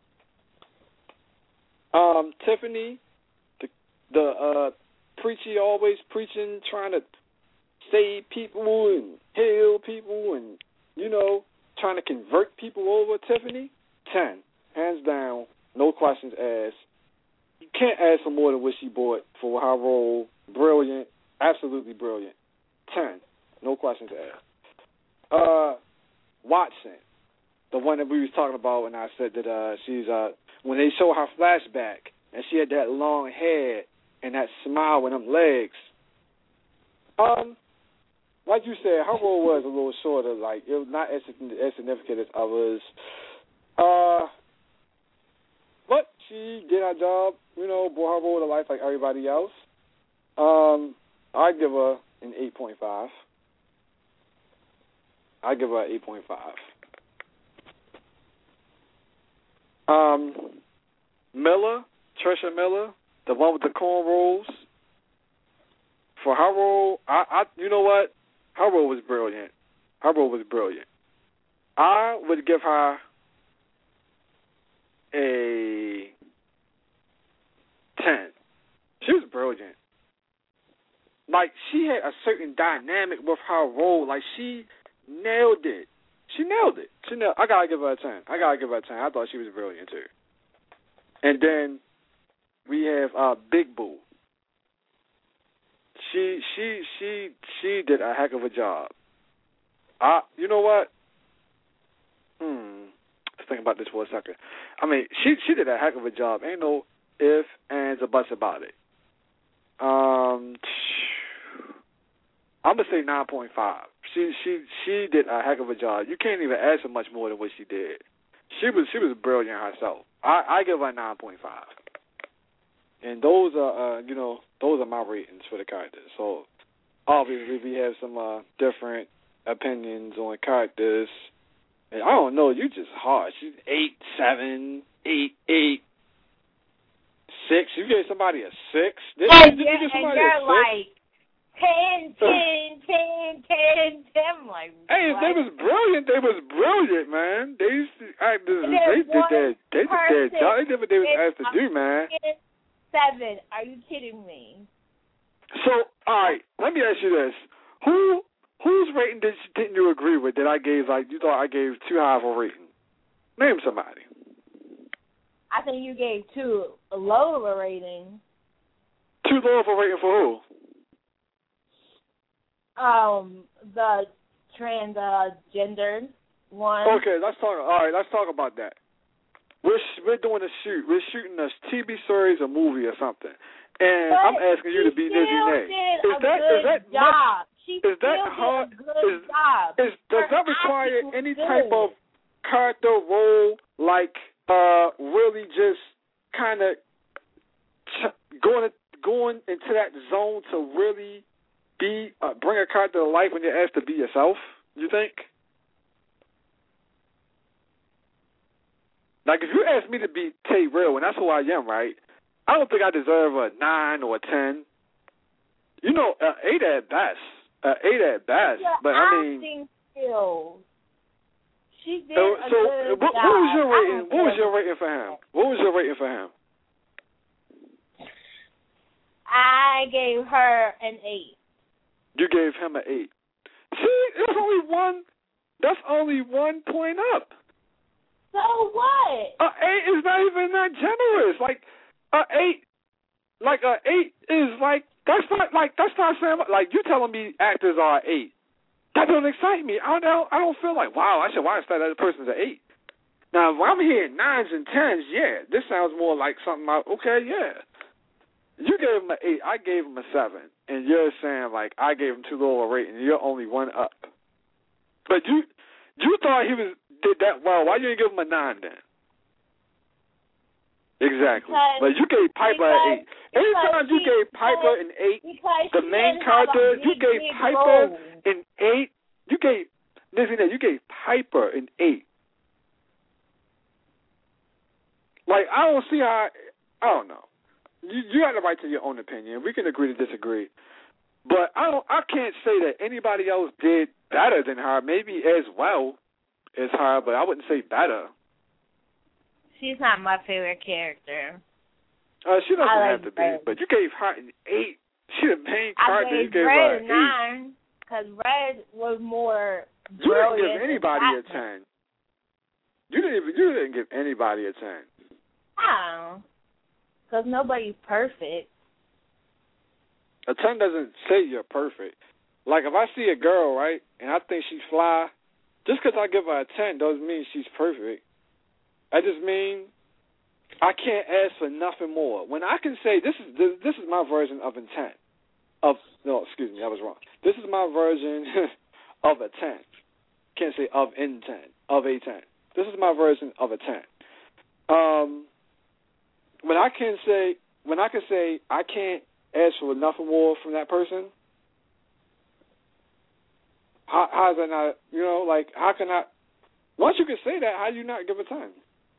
Um, Tiffany, the the uh, preachy always preaching, trying to save people and heal people, and you know, trying to convert people over. Tiffany, ten, hands down, no questions asked. You can't ask for more than what she bought for her role. Brilliant, absolutely brilliant. Ten, no questions asked. Uh, Watson, the one that we was talking about when I said that uh, she's uh, when they show her flashback and she had that long hair and that smile with them legs. Um, like you said, her role was a little shorter. Like it was not as, as significant as others. Uh. But she did her job, you know, brought her role to life like everybody else. Um, I give her an eight point five. I give her an eight point five. Um, Miller, Trisha Miller, the one with the cornrows. For her role, I, I, you know what? Her role was brilliant. Her role was brilliant. I would give her a ten. She was brilliant. Like, she had a certain dynamic with her role. Like, she nailed it. She nailed it. She nailed I gotta give her a ten. I gotta give her a ten. I thought she was brilliant, too. And then we have uh, Big Boo. She, she, she, she did a heck of a job. I, you know what? Hmm. Let's think about this for a second. I mean, she she did a heck of a job. Ain't no ifs, ands, or buts about it. Um, I'm gonna say nine point five. She she she did a heck of a job. You can't even ask her much more than what she did. She was she was brilliant herself. I, I give her nine point five. And those are uh, you know those are my ratings for the characters. So obviously we have some uh, different opinions on characters. And I don't know, you just harsh. You eight, seven, eight, eight, six. You gave somebody a six. Did, and did you're, you give somebody and you're a six? like ten, ten, ten, ten, ten. I'm like, hey, if what? they was brilliant, they was brilliant, man. They used to, I, they, they did their they did their job. They did what they was asked to do, man. Seven. Are you kidding me? So, all right, let me ask you this: Who whose rating did didn't you agree with? That I gave like you thought I gave too high of a rating? Name somebody. I think you gave too low of a rating. Too low of a rating for who? Um, the transgender one. Okay, let's talk. All right, let's talk about that. We're we're doing a shoot. We're shooting a T V series, a movie, or something, and but I'm asking you to be Nizzy Nay. Is that good is that job? much, She is that still hard? did a good is, job. Is, does Her that require acting was any good. type of character role, like uh, really just kind of ch- going going into that zone to really be uh, bring a character to life when you're asked to be yourself? You think? Like, if you ask me to be Tay Real, and that's who I am, right, I don't think I deserve a nine or a ten. You know, uh, eight at best. Uh, eight at best. Yeah, but, I mean... acting skills. She did so, a so good what, job. what was your rating? I What was your rating for him? What was your rating for him? I gave her an eight. You gave him an eight. See, it's only one... That's only one point up. So what? A eight is not even that generous. Like a eight, like a eight is like that's not like that's not saying like you telling me actors are eight. That don't excite me. I don't. I don't feel like wow. I should watch that other person's an eight. Now if I'm hearing nines and tens, yeah, this sounds more like something. Like, okay, yeah. You gave him an eight. I gave him a seven, and you're saying like I gave him too low a rating. You're only one up. But you you thought he was. Did that well? Why you didn't give him a nine then? Exactly. Because, but you gave Piper because, an eight. Anytime you she, gave Piper an eight, the main character, big, you gave Piper role. an eight. You gave, listen, you gave Piper an eight. Like, I don't see how, I don't know. You, you have the right to your own opinion. We can agree to disagree. But I don't. I can't say that anybody else did better than her. Maybe as well as her, but I wouldn't say better. She's not my favorite character. Uh, she doesn't I have like to Red. be. But you gave her an eight. She the main character. I you gave Red her an an nine because Red was more. You didn't give anybody a ten. You didn't even. You didn't give anybody a ten. Oh, because nobody's perfect. A ten doesn't say you're perfect. Like, if I see a girl, right, and I think she's fly, just because I give her a ten doesn't mean she's perfect. I just mean I can't ask for nothing more. When I can say, this is this, this is my version of a ten. Of, no, excuse me, I was wrong. This is my version of a ten. Can't say of in ten, of a ten. This is my version of a ten. Um, when I can say, when I can say I can't ask for nothing more from that person, how, how is that not, you know, like, how can I, once you can say that, how do you not give a ten?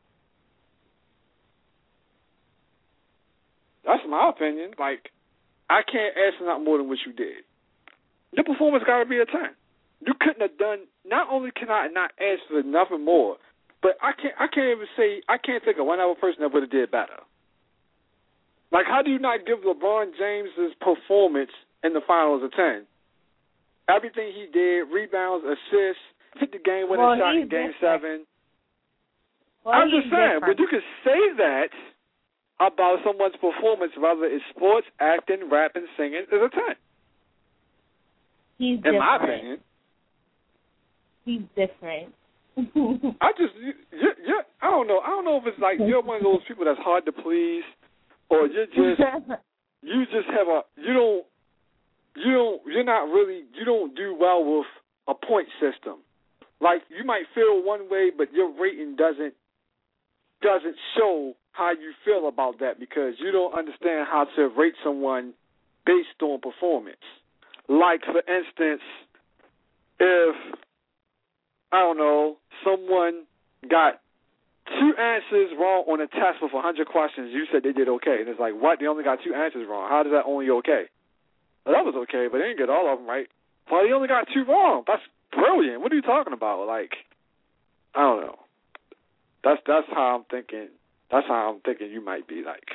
That's my opinion. Like, I can't ask for not more than what you did. Your performance got to be a ten. You couldn't have done, not only can I not ask for nothing more, but I can't, I can't even say, I can't think of one other person that would have did better. Like, how do you not give LeBron James' performance in the finals a ten? Everything he did, rebounds, assists, hit the game-winning well, shot in Game different. seven. Well, I'm just saying, different. but you can say that about someone's performance, whether it's sports, acting, rapping, singing, is a ten. He's in different. my opinion. He's different. I just, you, you, you, I don't know. I don't know if it's like you're one of those people that's hard to please, or you're just, you just have a, you don't, you don't, you're not really, you don't do well with a point system. Like, you might feel one way, but your rating doesn't, doesn't show how you feel about that because you don't understand how to rate someone based on performance. Like, for instance, if, I don't know, someone got two answers wrong on a test with one hundred questions, you said they did okay. And it's like, what? They only got two answers wrong. How is that only okay? Well, that was okay, but they didn't get all of them right. Well, they only got two wrong. That's brilliant. What are you talking about? Like, I don't know. That's that's how I'm thinking. That's how I'm thinking you might be like.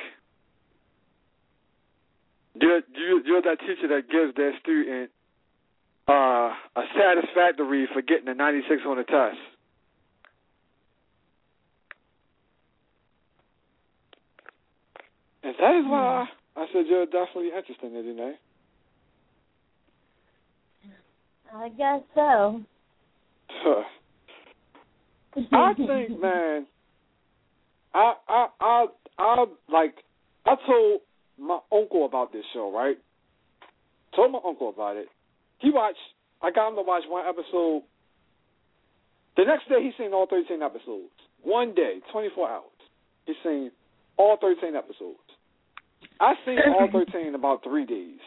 You're, you're, you're that teacher that gives their student uh, a satisfactory for getting a ninety-six on the test. And that is why I said you're definitely interested in it, Danae. I guess so. I think, man, I, I, I, I, like, I told my uncle about this show, right? Told my uncle about it. He watched, I got him to watch one episode. The next day, he's seen all thirteen episodes. One day, twenty-four hours. He's seen all thirteen episodes. I've seen all thirteen in about three days.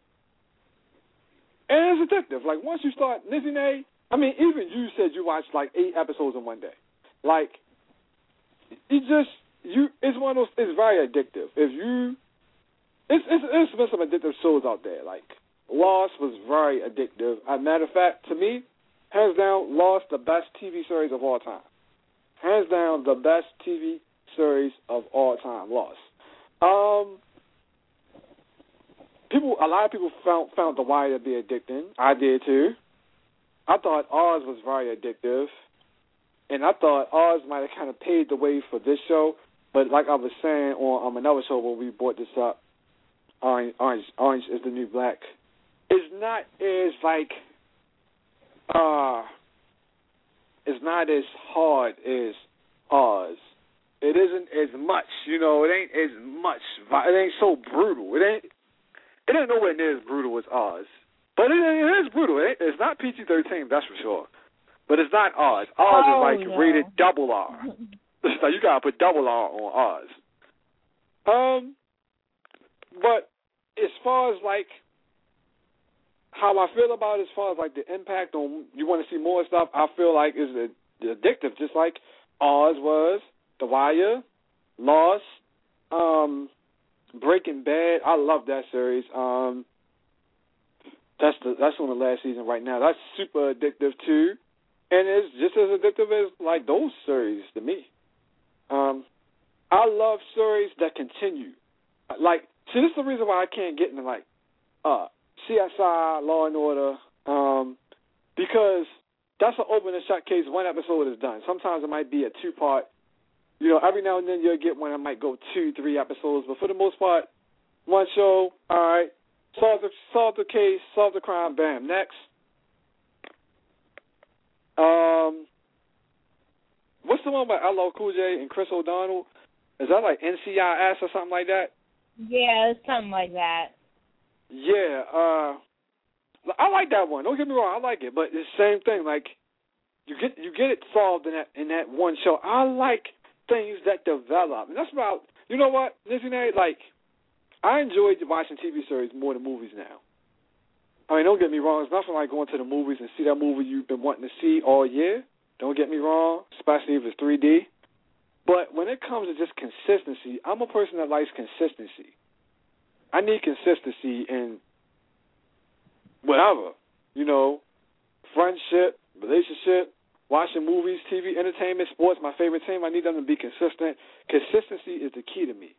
And it's addictive. Like, once you start, Nizine, I mean, even you said you watched, like, eight episodes in one day. Like, you just, you, it's one of those, it's very addictive. If you, it's, it's, it's been some addictive shows out there. Like, Lost was very addictive. As a matter of fact, to me, hands down, Lost, the best T V series of all time. Hands down, the best T V series of all time, Lost. Um, people, a lot of people found found The Wire to be addicting. I did too. I thought Oz was very addictive, and I thought Oz might have kind of paved the way for this show. But like I was saying on um, another show when we brought this up, Orange, Orange, Orange is the New Black. It's not as like, uh, it's not as hard as Oz. It isn't as much, you know. It ain't as much. It ain't so brutal. It ain't. It ain't nowhere near as brutal as Oz. But it, it is brutal. It, it's not P G thirteen, that's for sure. But it's not Oz. Oz oh, is like yeah. rated double R. It's like you gotta put double R on Oz. Um, but as far as like how I feel about it, as far as like the impact on you want to see more stuff, I feel like is addictive, just like Oz was, The Wire, Lost, um, Breaking Bad. I love that series. Um, that's the that's on the last season right now. That's super addictive too, and it's just as addictive as like those series to me. Um, I love stories that continue. Like, see, this is the reason why I can't get into like uh, C S I, Law and Order, um, because that's an open and shut case. One episode is done. Sometimes it might be a two part. You know, every now and then you'll get one that might go two, three episodes, but for the most part, one show, all right, solve the, solve the case, solve the crime, bam, next. Um, what's the one about L L Cool J and Chris O'Donnell? Is that like N C I S or something like that? Yeah, it's something like that. Yeah, uh, I like that one. Don't get me wrong, I like it, but it's the same thing. Like, you get you get it solved in that in that one show. I like things that develop, and that's about, you know what, Nizzy Nate, like, I enjoy watching T V series more than movies now. I mean, don't get me wrong, it's nothing like going to the movies and see that movie you've been wanting to see all year. Don't get me wrong, especially if it's three D. But when it comes to just consistency, I'm a person that likes consistency. I need consistency in whatever, you know, friendship, relationship, watching movies, T V, entertainment, sports, my favorite team. I need them to be consistent. Consistency is the key to me.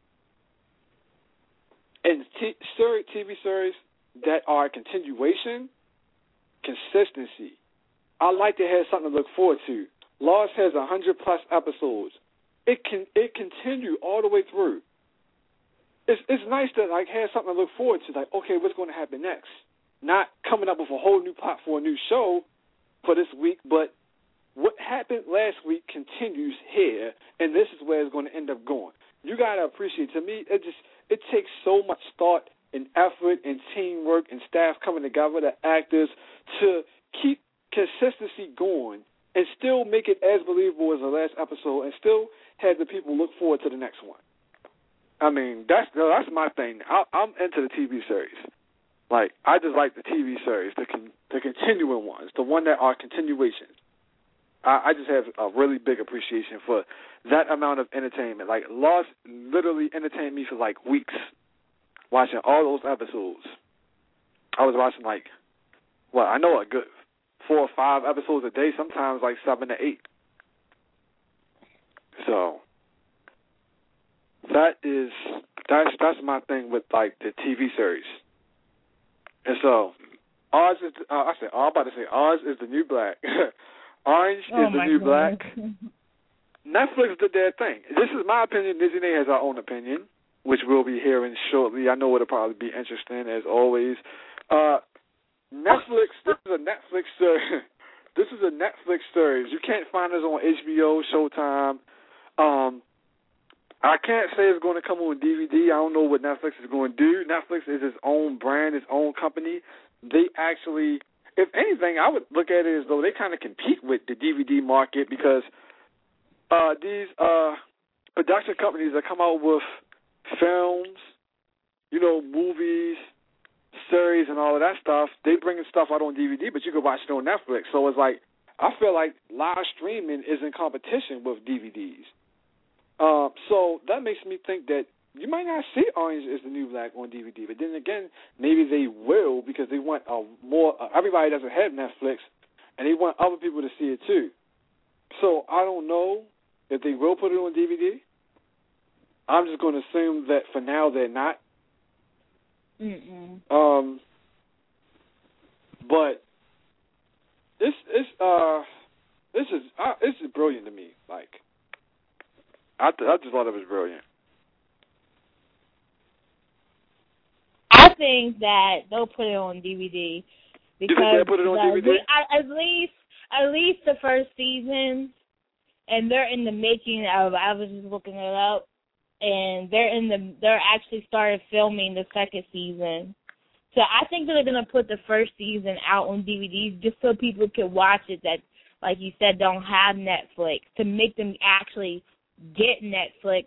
And t- T V series that are a continuation, consistency. I like to have something to look forward to. Lost has one hundred plus episodes. It can it continue all the way through. It's it's nice to like have something to look forward to. Like, okay, what's going to happen next? Not coming up with a whole new plot for a new show for this week, but what happened last week continues here, and this is where it's going to end up going. You got to appreciate, to me, it just it takes so much thought and effort and teamwork and staff coming together, the actors, to keep consistency going and still make it as believable as the last episode and still have the people look forward to the next one. I mean, that's that's my thing. I, I'm into the T V series. Like, I just like the T V series, the con, the continuing ones, the one that are continuations. I, I just have a really big appreciation for that amount of entertainment. Like, Lost literally entertained me for, like, weeks watching all those episodes. I was watching, like, well, I know a good four or five episodes a day, sometimes, like, seven to eight. So, that is, that's, that's my thing with, like, the T V series. And so, Oz is, uh, I said, oh, I'm about to say, Oz is the new black. Orange oh is the new God. Black. Netflix did their thing. This is my opinion. Disney has our own opinion, which we'll be hearing shortly. I know it'll probably be interesting, as always. Uh, Netflix, this is a Netflix series. This is a Netflix series. You can't find this on H B O, Showtime. Um, I can't say it's going to come on D V D. I don't know what Netflix is going to do. Netflix is its own brand, its own company. They actually, if anything, I would look at it as though they kind of compete with the D V D market, because uh, these uh, production companies that come out with films, you know, movies, series, and all of that stuff, they bring stuff out on D V D, but you can watch it on Netflix. So it's like, I feel like live streaming is in competition with D V Ds. Uh, so that makes me think that you might not see Orange is the New Black on D V D, but then again, maybe they will, because they want a more. Uh, everybody doesn't have Netflix, and they want other people to see it too. So I don't know if they will put it on D V D. I'm just going to assume that for now they're not. Mm-mm. Um, but this is uh, this is uh, this is brilliant to me. Like, I th- I just thought it was brilliant. I think that they'll put it on D V D because you think they'll put it on D V D? At least, at least the first season, and they're in the making of. I was just looking it up, and they're in the. They're actually started filming the second season. So I think they're gonna put the first season out on D V Ds just so people can watch it. That, like you said, don't have Netflix, to make them actually get Netflix to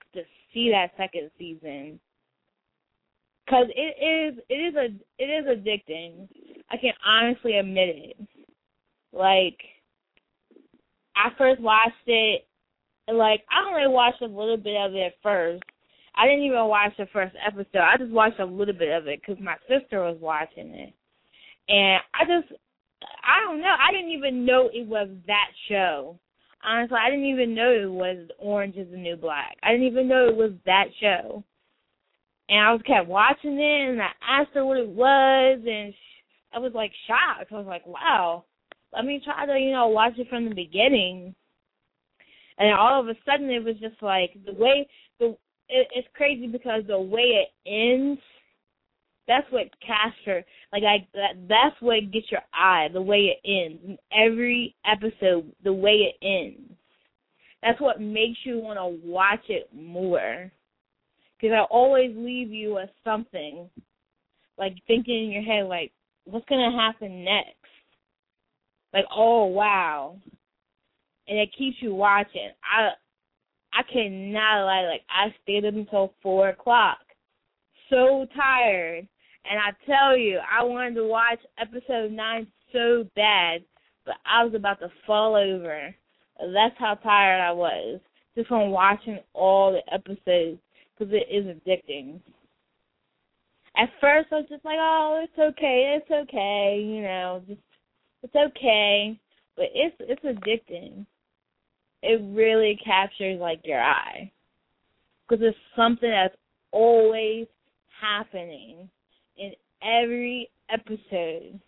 see that second season. Cause it is, it is a, it is addicting. I can honestly admit it. Like, I first watched it, and like I only watched a little bit of it at first. I didn't even watch the first episode. I just watched a little bit of it because my sister was watching it, and I just, I don't know. I didn't even know it was that show. Honestly, I didn't even know it was Orange is the New Black. I didn't even know it was that show. And I was kept watching it, and I asked her what it was, and I was, like, shocked. I was like, wow, let me try to, you know, watch it from the beginning. And all of a sudden, it was just, like, the way, the it, it's crazy because the way it ends, that's what captures, like, I, that, that's what gets your eye, the way it ends. In every episode, the way it ends. That's what makes you want to watch it more. Because I always leave you with something, like thinking in your head, like, what's going to happen next? Like, oh, wow. And it keeps you watching. I I cannot lie. Like, I stayed up until four o'clock. So tired. And I tell you, I wanted to watch episode nine so bad, but I was about to fall over. That's how tired I was, just from watching all the episodes. Because it is addicting. At first, I was just like, oh, it's okay, it's okay, you know, just it's okay. But it's it's addicting. It really captures, like, your eye. Because it's something that's always happening in every episode.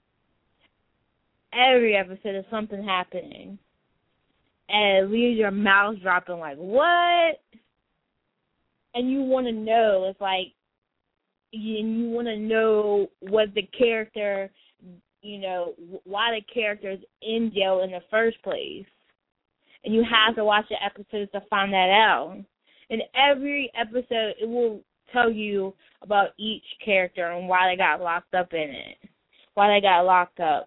Every episode is something happening. And it leaves your mouth dropping like, what? And you want to know, it's like, you, and you want to know what the character, you know, why the character is in jail in the first place. And you have to watch the episodes to find that out. In every episode, it will tell you about each character and why they got locked up in it, why they got locked up.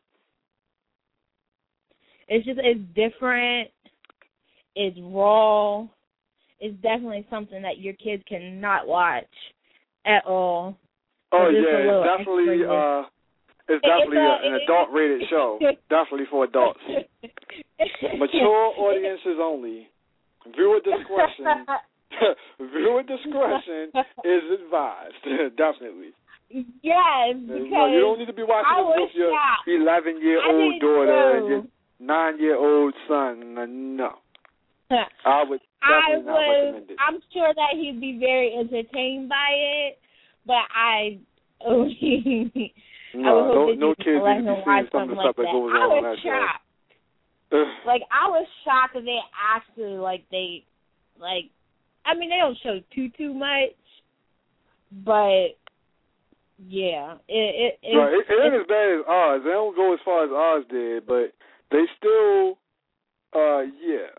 It's just, it's different, it's raw. It's definitely something that your kids cannot watch at all. Oh yeah, it's definitely uh, it's definitely it's a, a, an adult-rated show. Definitely for adults. Mature audiences only. Viewer discretion. Viewer discretion is advised. Definitely. Yes, because no, you don't need to be watching I this with your eleven-year-old daughter and your nine-year-old son. No. I would I definitely not was, recommend it. I'm sure that he'd be very entertained by it, but I only, no, I would hope no, no that kids let need to him be watch seeing some of something the like stuff that that. goes I on was on that shocked. show. Like, I was shocked that they actually, like, they, like, I mean, they don't show too, too much, but, yeah. It, it, it, right, it, it ain't as bad as Oz. They don't go as far as Oz did, but they still, uh, yeah.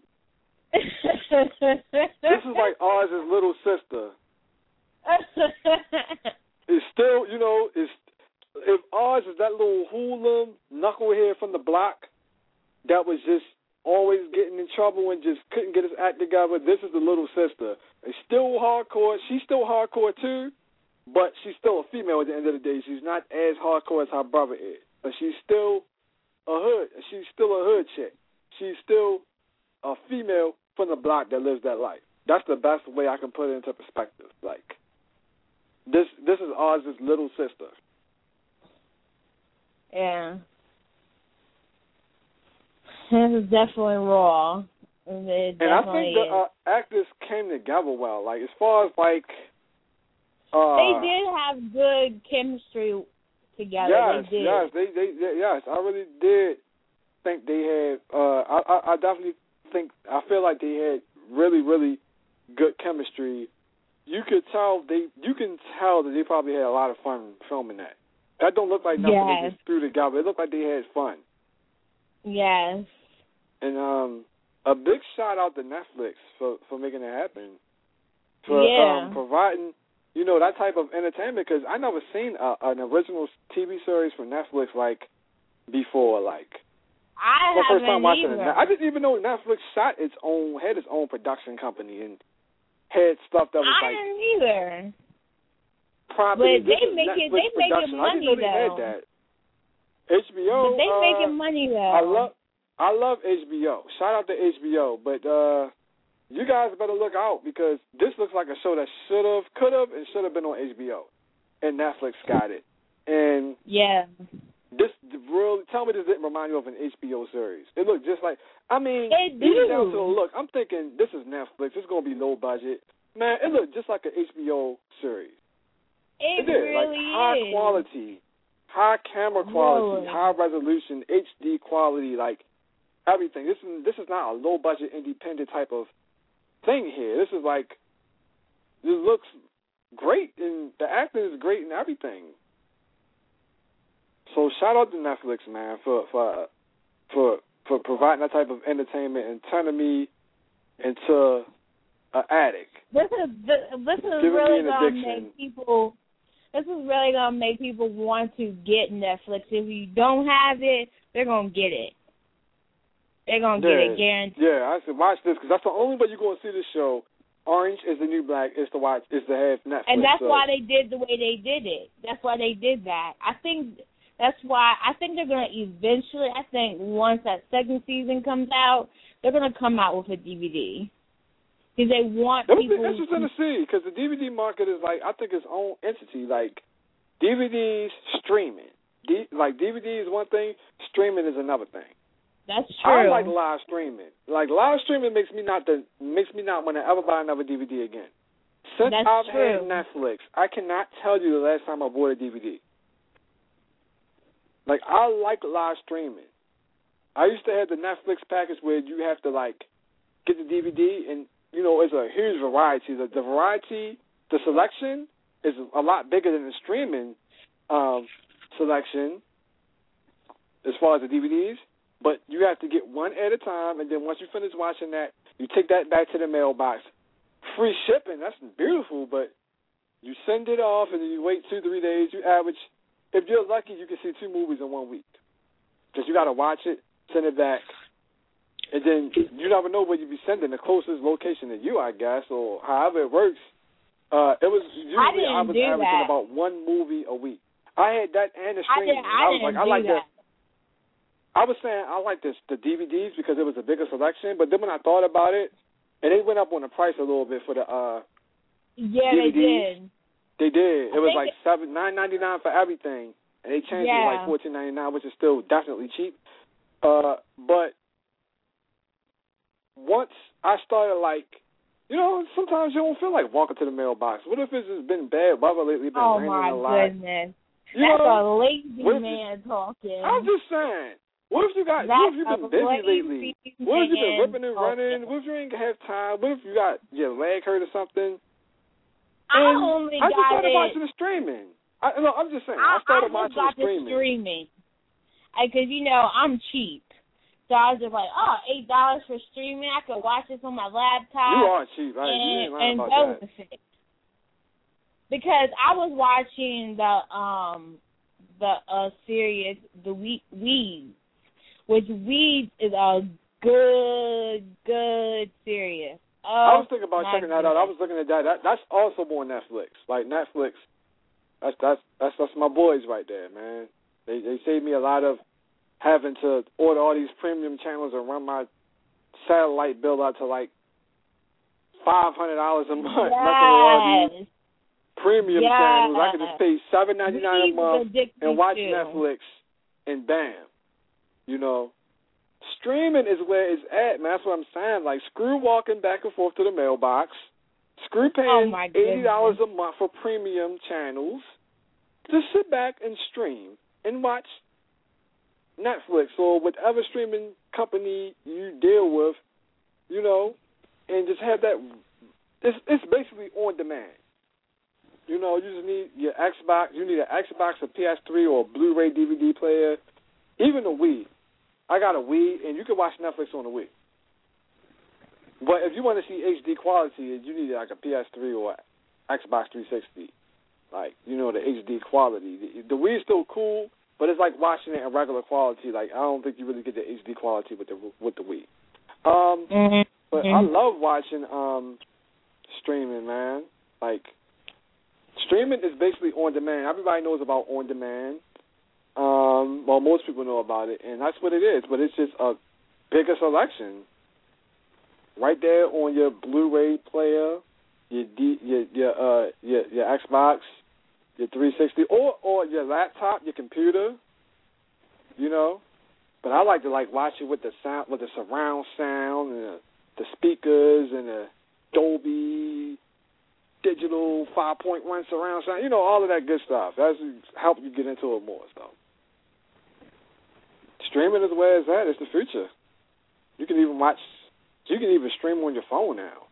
This is like Oz's little sister. It's still, you know, it's, if Oz is that little hoodlum knucklehead from the block that was just always getting in trouble and just couldn't get his act together, this is the little sister. It's still hardcore. She's still hardcore too, but she's still a female at the end of the day. She's not as hardcore as her brother is. But she's still a hood. She's still a hood chick. She's still a female from the block that lives that life. That's the best way I can put it into perspective. Like, this this is Oz's little sister. Yeah. This is definitely raw. And, and I think the uh, actors came together well. Like, as far as, like... Uh, they did have good chemistry together. Yes, they did. yes, they, they, they, yes. I really did think they had... Uh, I, I, I definitely think... I feel like they had really, really good chemistry. You could tell they... You can tell that they probably had a lot of fun filming that. That don't look like nothing yes. they just threw together. It looked like they had fun. Yes. And um, a big shout out to Netflix for, for making it happen. For yeah. um, providing, you know, that type of entertainment, because I never seen a, an original T V series from Netflix, like, before, like. I the first haven't time watching either. it. I didn't even know Netflix shot its own, had its own production company and had stuff that was I like didn't either. property. But they This is make it. Netflix They making production. I didn't money know they had though. that. H B O. But they uh, making money though. I love. I love H B O. Shout out to H B O. But uh, you guys better look out because this looks like a show that should have, could have, and should have been on H B O, and Netflix got it. And yeah. This really, tell me this didn't remind you of an H B O series. It looked just like, I mean, It even do. down to the look, I'm thinking this is Netflix. It's going to be low budget. Man, it looked just like an H B O series. It, It did. really Like high is. quality, high camera quality, Really? high resolution, H D quality, like everything. This is, this is not a low budget independent type of thing here. This is like, this looks great, and the acting is great and everything. So shout out to Netflix, man, for for for for providing that type of entertainment and turning me into an addict. This is this is Giving really me an gonna addiction. make people. This is really gonna make people want to get Netflix. If you don't have it, they're gonna get it. They're gonna yeah, get it, guaranteed. Yeah, I said watch this because that's the only way you're gonna see this show. Orange is the New Black is to watch is to have Netflix. And that's so. why they did the way they did it. That's why they did that. I think that's why I think they're gonna eventually. I think once that second season comes out, they're gonna come out with a D V D because they want That would people. be interesting to see because the D V D market is like I think its own entity. Like D V Ds streaming, D, like D V D is one thing, streaming is another thing. That's true. I like live streaming. Like live streaming makes me not the makes me not want to ever buy another D V D again. Since That's I've true. had Netflix, I cannot tell you the last time I bought a D V D. Like I like live streaming. I used to have the Netflix package where you have to like get the D V D, and you know it's a huge variety. The, the variety, the selection is a lot bigger than the streaming um, selection as far as the D V Ds. But you have to get one at a time, and then once you finish watching that, you take that back to the mailbox. Free shipping, that's beautiful, but you send it off, and then you wait two, three days. You average, if you're lucky, you can see two movies in one week. Because you got to watch it, send it back, and then you never know where you be sending the closest location to you, I guess, or however it works. Uh, it was usually I, I, didn't was do averaging that. about one movie a week. I had that and the I, streaming. did, I, I was didn't like, I do like that. the. I was saying I like this the D V Ds because it was a bigger selection, but then when I thought about it, and they went up on the price a little bit for the uh, Yeah, D V Ds. they did. They did. It I was think like seven nine ninety nine for everything, and they changed it to Yeah. like fourteen ninety nine, which is still definitely cheap. Uh, but once I started like, you know, sometimes you don't feel like walking to the mailbox. What if it's just been bad weather lately, been Oh raining my a lot? goodness. You That's know, a lazy what if man talking. I'm just saying. What if you got? That's what if you've been a busy lazy lately? What if you've been man ripping and running? talking. What if you ain't have time? What if you got your leg hurt or something? I And only I just got started it. watching the streaming. I, no, I'm just saying. I, I, started I just watching got the streaming. the streaming. Because, you know, I'm cheap. So I was just like, oh, eight dollars for streaming. I could watch this on my laptop. You are cheap, right? And, You ain't lying and about go that. with it. Because I was watching the um the uh series The Weed, Weeds, which Weeds is a good good series. I Oh, was thinking about my checking that out. I was goodness. looking at that. that. That's also on Netflix. Like Netflix, that's that's that's that's my boys right there, man. They they saved me a lot of having to order all these premium channels and run my satellite bill out to like five hundred dollars a month. Messing with all these Yes. premium Yes. channels. I could just pay seven ninety nine a Weeds month addicted and watch too. Netflix, and bam, you know. Streaming is where it's at, man. That's what I'm saying. Like, screw walking back and forth to the mailbox. Screw Oh, paying my eighty dollars goodness. a month for premium channels. Just sit back and stream and watch Netflix or whatever streaming company you deal with, you know, and just have that. It's, it's basically on demand. You know, you just need your Xbox. You need an Xbox, a P S three, or a Blu-ray D V D player, even a Wii. I got a Wii, and you can watch Netflix on the Wii. But if you want to see H D quality, you need like a P S three or Xbox three sixty. Like, you know, the H D quality. The, the Wii is still cool, but it's like watching it in regular quality. Like, I don't think you really get the H D quality with the with the Wii. Um, Mm-hmm. but mm-hmm. I love watching um, streaming, man. Like, streaming is basically on demand. Everybody knows about on demand. Um, well, most people know about it, and that's what it is. But it's just a bigger selection right there on your Blu-ray player, your D, your your uh your your Xbox, your three sixty, or or your laptop, your computer. You know, but I like to like watch it with the sound, with the surround sound, and the, the speakers, and the Dolby Digital five point one surround sound. You know, all of that good stuff. That's help you get into it more. So. Streaming is where it's at. It's the future. You can even watch, you can even stream on your phone now.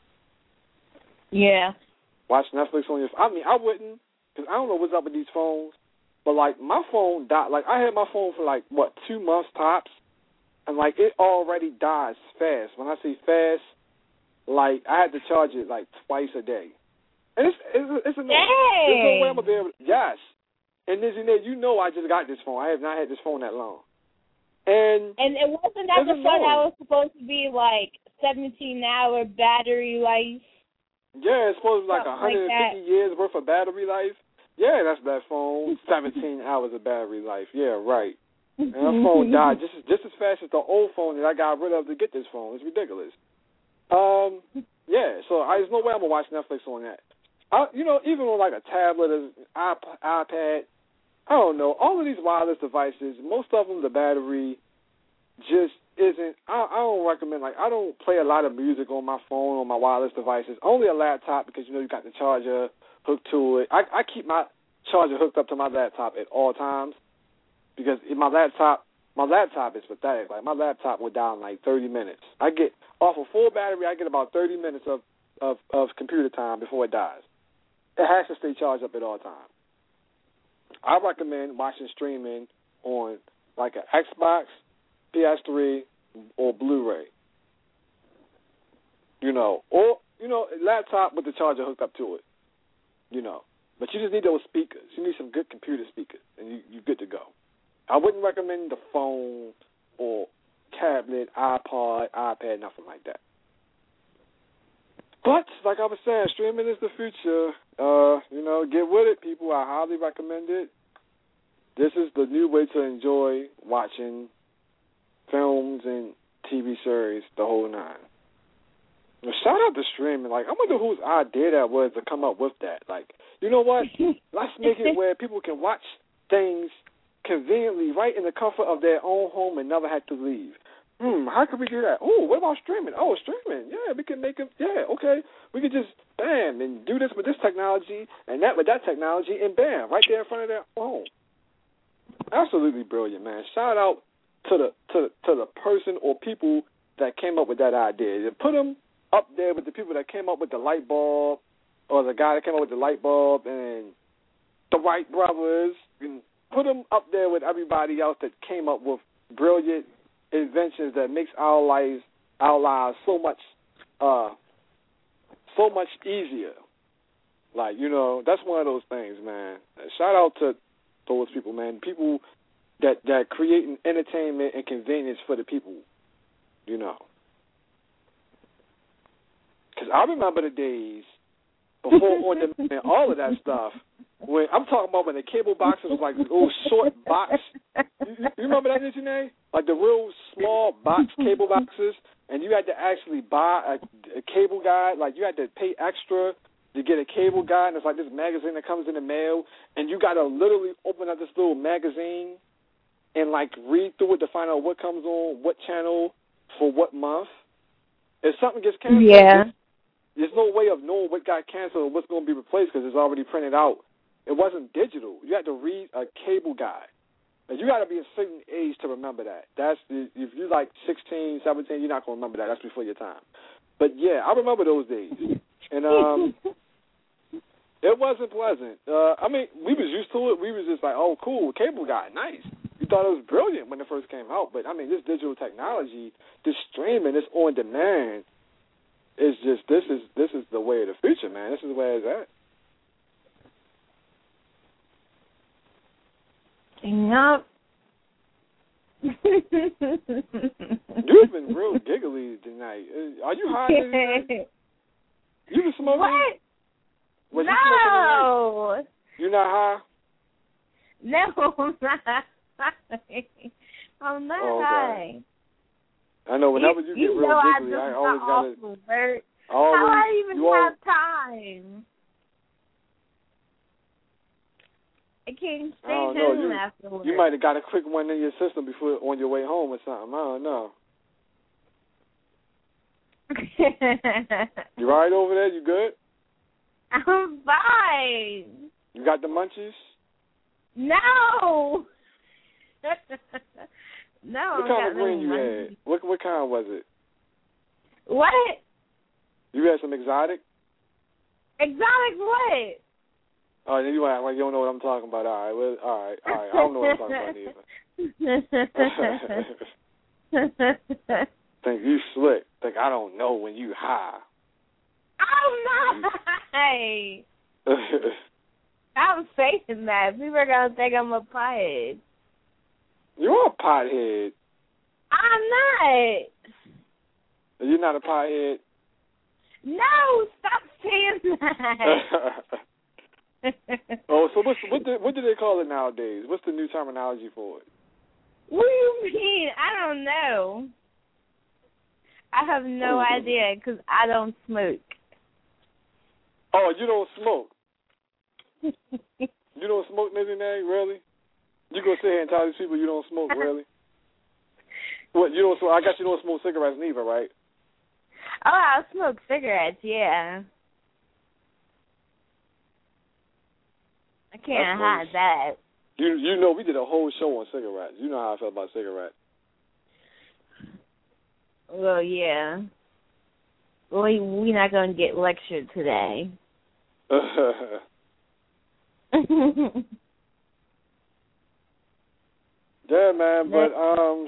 Yeah. Watch Netflix on your phone. I mean, I wouldn't, because I don't know what's up with these phones, but, like, my phone died. Like, I had my phone for, like, what, two months tops, and, like, it already dies fast. When I say fast, like, I had to charge it, like, twice a day. And it's, it's, it's annoying. There's no way I'm going to be able to, yes. And, then, you know I just got this phone. I have not had this phone that long. And and it wasn't that the phone that was supposed to be like seventeen hour battery life? Yeah, it's supposed to be like one hundred fifty like years worth of battery life. Yeah, that's that phone. seventeen hours of battery life. Yeah, right. And that phone died just just as fast as the old phone that I got rid of to get this phone. It's ridiculous. Um, yeah. So I, there's no way I'm gonna watch Netflix on that. I, you know, even on like a tablet or iP- iPad. I don't know. All of these wireless devices, most of them, the battery just isn't. I, I don't recommend. Like, I don't play a lot of music on my phone or my wireless devices. Only a laptop because you know you got the charger hooked to it. I, I keep my charger hooked up to my laptop at all times because in my laptop, my laptop is pathetic. Like my laptop would die in like thirty minutes. I get off a full battery. I get about thirty minutes of, of, of computer time before it dies. It has to stay charged up at all times. I recommend watching streaming on like an Xbox, P S three, or Blu-ray. You know, or, you know, a laptop with the charger hooked up to it. You know, but you just need those speakers. You need some good computer speakers, and you, you're good to go. I wouldn't recommend the phone or tablet, iPod, iPad, nothing like that. But, like I was saying, streaming is the future. Uh, you know, get with it, people. I highly recommend it. This is the new way to enjoy watching films and T V series, the whole nine. Now, shout out to streaming. Like, I wonder whose idea that was to come up with that. Like, you know what? Let's make it where people can watch things conveniently right in the comfort of their own home and never have to leave. Hmm, how can we do that? Oh, what about streaming? Oh, streaming. Yeah, we can make it. Yeah, okay. We could just, bam, and do this with this technology and that with that technology, and bam, right there in front of their home. Absolutely brilliant, man. Shout out to the to to the person or people that came up with that idea. Put them up there with the people that came up with the light bulb, or the guy that came up with the light bulb, and the Wright brothers. And put them up there with everybody else that came up with brilliant inventions that makes our lives our lives so much uh so much easier. Like, you know, that's one of those things, man. Shout out to those people, man. People that that create an entertainment and convenience for the people, you know. Because I remember the days before on demand, all of that stuff. When I'm talking about when the cable boxes was like a little short box. You, you remember that, did you, Nay? Like the real small box cable boxes, and you had to actually buy a, a cable guide. Like you had to pay extra to get a cable guide, and it's like this magazine that comes in the mail, and you got to literally open up this little magazine and like read through it to find out what comes on, what channel, for what month. If something gets canceled, yeah. there's, there's no way of knowing what got canceled or what's going to be replaced because it's already printed out. It wasn't digital. You had to read a cable guide. And you got to be a certain age to remember that. That's the, if you're like sixteen, seventeen, you're not going to remember that. That's before your time. But, yeah, I remember those days. And um, it wasn't pleasant. Uh, I mean, we was used to it. We was just like, oh, cool, cable guide, nice. We thought it was brilliant when it first came out. But, I mean, this digital technology, this streaming, this on demand, is just, this is this is the way of the future, man. This is where it's at. Yep. You've been real giggly tonight. Are you high today? You just smoking? What? Was no. You smoking? You're not high? No, I'm not high. I'm not oh, okay. high. I know whenever you, you, you get you real know giggly, I, I always gotta. Awful, Bert. Always, How I even you have always, time? I can't stay I don't know. home You, afterwards. you might have got a quick one in your system before on your way home or something. I don't know. You all right over there? You good? I'm fine. You got the munchies? No. no. What kind of no green you munchies. had? What what kind was it? What? You had some exotic? Exotic what? Oh, then you act like you don't know what I'm talking about. All right, well, all right, all right. I don't know what I'm talking about either. Think you slick. Think I don't know when you high. I'm not high. I'm saying that. People are going to think I'm a pothead. You're a pothead. I'm not. You're not a pothead? No, stop saying that. oh, so what's, what, do, what do they call it nowadays? What's the new terminology for it? What do you mean? I don't know. I have no oh. idea because I don't smoke. Oh, you don't smoke? You don't smoke, Nizzy Nag? Really? You gonna sit here and tell these people you don't smoke? Really? What, you don't smoke? I guess you don't smoke cigarettes neither, right? Oh, I smoke cigarettes, yeah. I can't hide that. You you know we did a whole show on cigarettes. You know how I feel about cigarettes. Well, yeah. We we're not gonna get lectured today. Yeah, man. But um,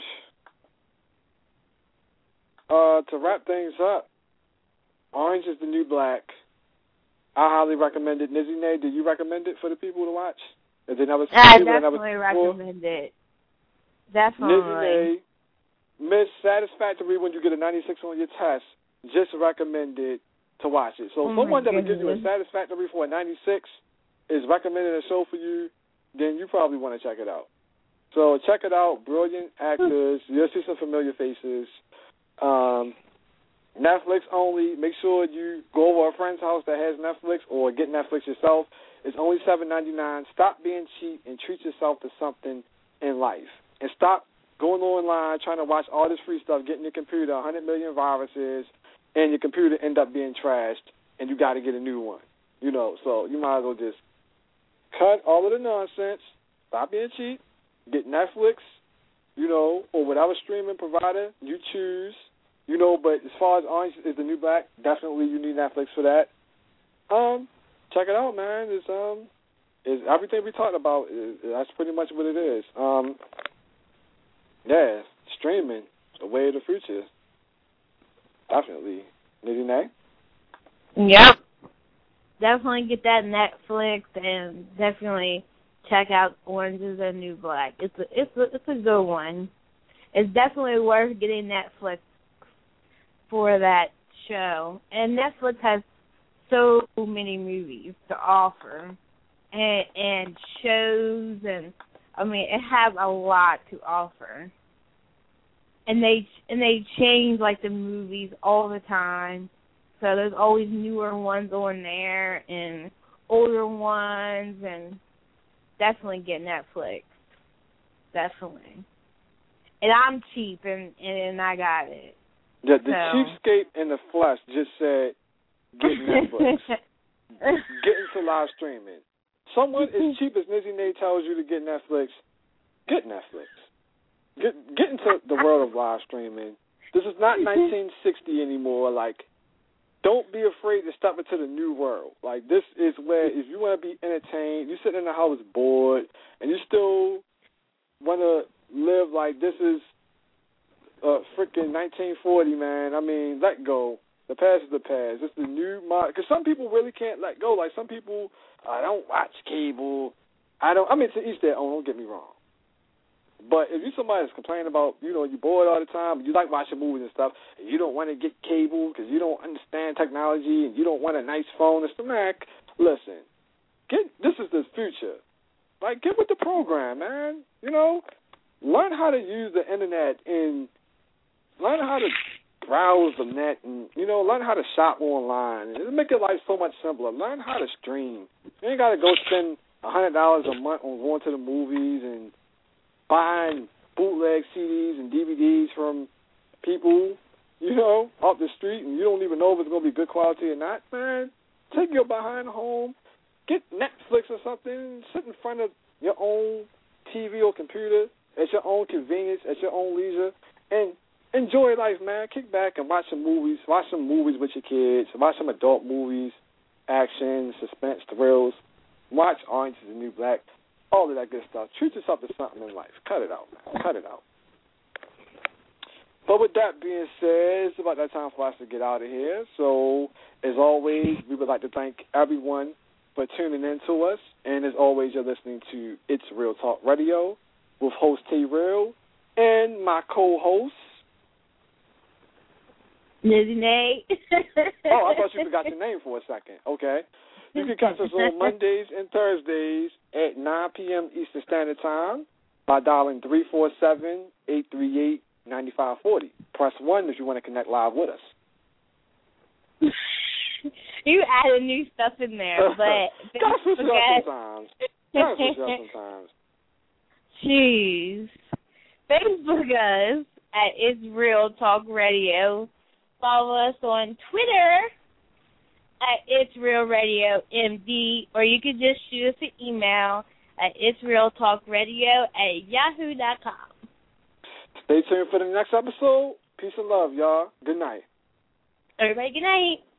uh, to wrap things up, Orange is the New Black. I highly recommend it. Nizzy Nay, do you recommend it for the people to watch? If they never, I people definitely never recommend it. Definitely. Nizzy Nay, Miss Satisfactory when you get a ninety-six on your test, just recommend it to watch it. So oh if someone that goodness. gives you a Satisfactory for a ninety-six is recommending a show for you, then you probably want to check it out. So check it out. Brilliant actors. You'll see some familiar faces. Um, Netflix only. Make sure you go over a friend's house that has Netflix or get Netflix yourself. It's only seven ninety-nine. Stop being cheap and treat yourself to something in life. And stop going online trying to watch all this free stuff, getting your computer one hundred million viruses, and your computer end up being trashed, and you got to get a new one. You know, so you might as well just cut all of the nonsense. Stop being cheap. Get Netflix, you know, or whatever streaming provider you choose, you know. But as far as Orange is the New Black, definitely you need Netflix for that. Um, check it out, man. It's um, is everything we talked about. Is, that's pretty much what it is. Um, yeah, streaming, the way of the future. Definitely, Nitty Nay. Yep. Definitely get that Netflix and definitely check out Orange is the New Black. It's a, it's a, it's a good one. It's definitely worth getting Netflix for that show. And Netflix has so many movies to offer and, and shows, and I mean it has a lot to offer. And they and they change like the movies all the time. So there's always newer ones on there and older ones, and definitely get Netflix. Definitely. And I'm cheap, and, and I got it. Yeah, the so. cheapskate in the flesh just said, get Netflix. Get into live streaming. Someone as cheap as Nizzy Nay tells you to get Netflix, get Netflix. Get get into the world of live streaming. This is not nineteen sixty anymore. Like, don't be afraid to step into the new world. Like, this is where if you want to be entertained, you sit in the house bored, and you still want to live like this is uh, freaking nineteen forty, man. I mean, let go. The past is the past. It's the new mod. Because some people really can't let go. Like, some people, I don't watch cable. I don't. I mean, to each their own. Don't get me wrong. But if you somebody that's complaining about, you know, you're bored all the time, you like watching movies and stuff, and you don't want to get cable because you don't understand technology and you don't want a nice phone, it's the Mac. Listen, get this is the future. Like, get with the program, man. You know, learn how to use the internet and learn how to browse the net and, you know, learn how to shop online. It'll make your life so much simpler. Learn how to stream. You ain't got to go spend one hundred dollars a month on going to the movies and buying bootleg C Ds and D V Ds from people, you know, off the street, and you don't even know if it's going to be good quality or not. Man, take your behind home, get Netflix or something, sit in front of your own T V or computer at your own convenience, at your own leisure, and enjoy life, man. Kick back and watch some movies. Watch some movies with your kids. Watch some adult movies, action, suspense, thrills. Watch Orange is the New Black. All of that good stuff. Treat yourself to something in life. Cut it out, man. Cut it out. But with that being said, it's about that time for us to get out of here. So, as always, we would like to thank everyone for tuning in to us. And as always, you're listening to It's Real Talk Radio with host T Real and my co-host, Lizzie Nate. Oh, I thought you forgot your name for a second. Okay. You can catch us on Mondays and Thursdays at nine p.m. Eastern Standard Time by dialing three four seven, eight three eight, nine five four zero. Press one if you want to connect live with us. You added new stuff in there, but gotta switch it up sometimes. Gotta switch it up sometimes. Jeez. Facebook us at It's Real Talk Radio. Follow us on Twitter at It's Real Radio M D, or you can just shoot us an email at It's Real Talk Radio at yahoo dot com. Stay tuned for the next episode. Peace and love, y'all. Good night. Everybody, good night.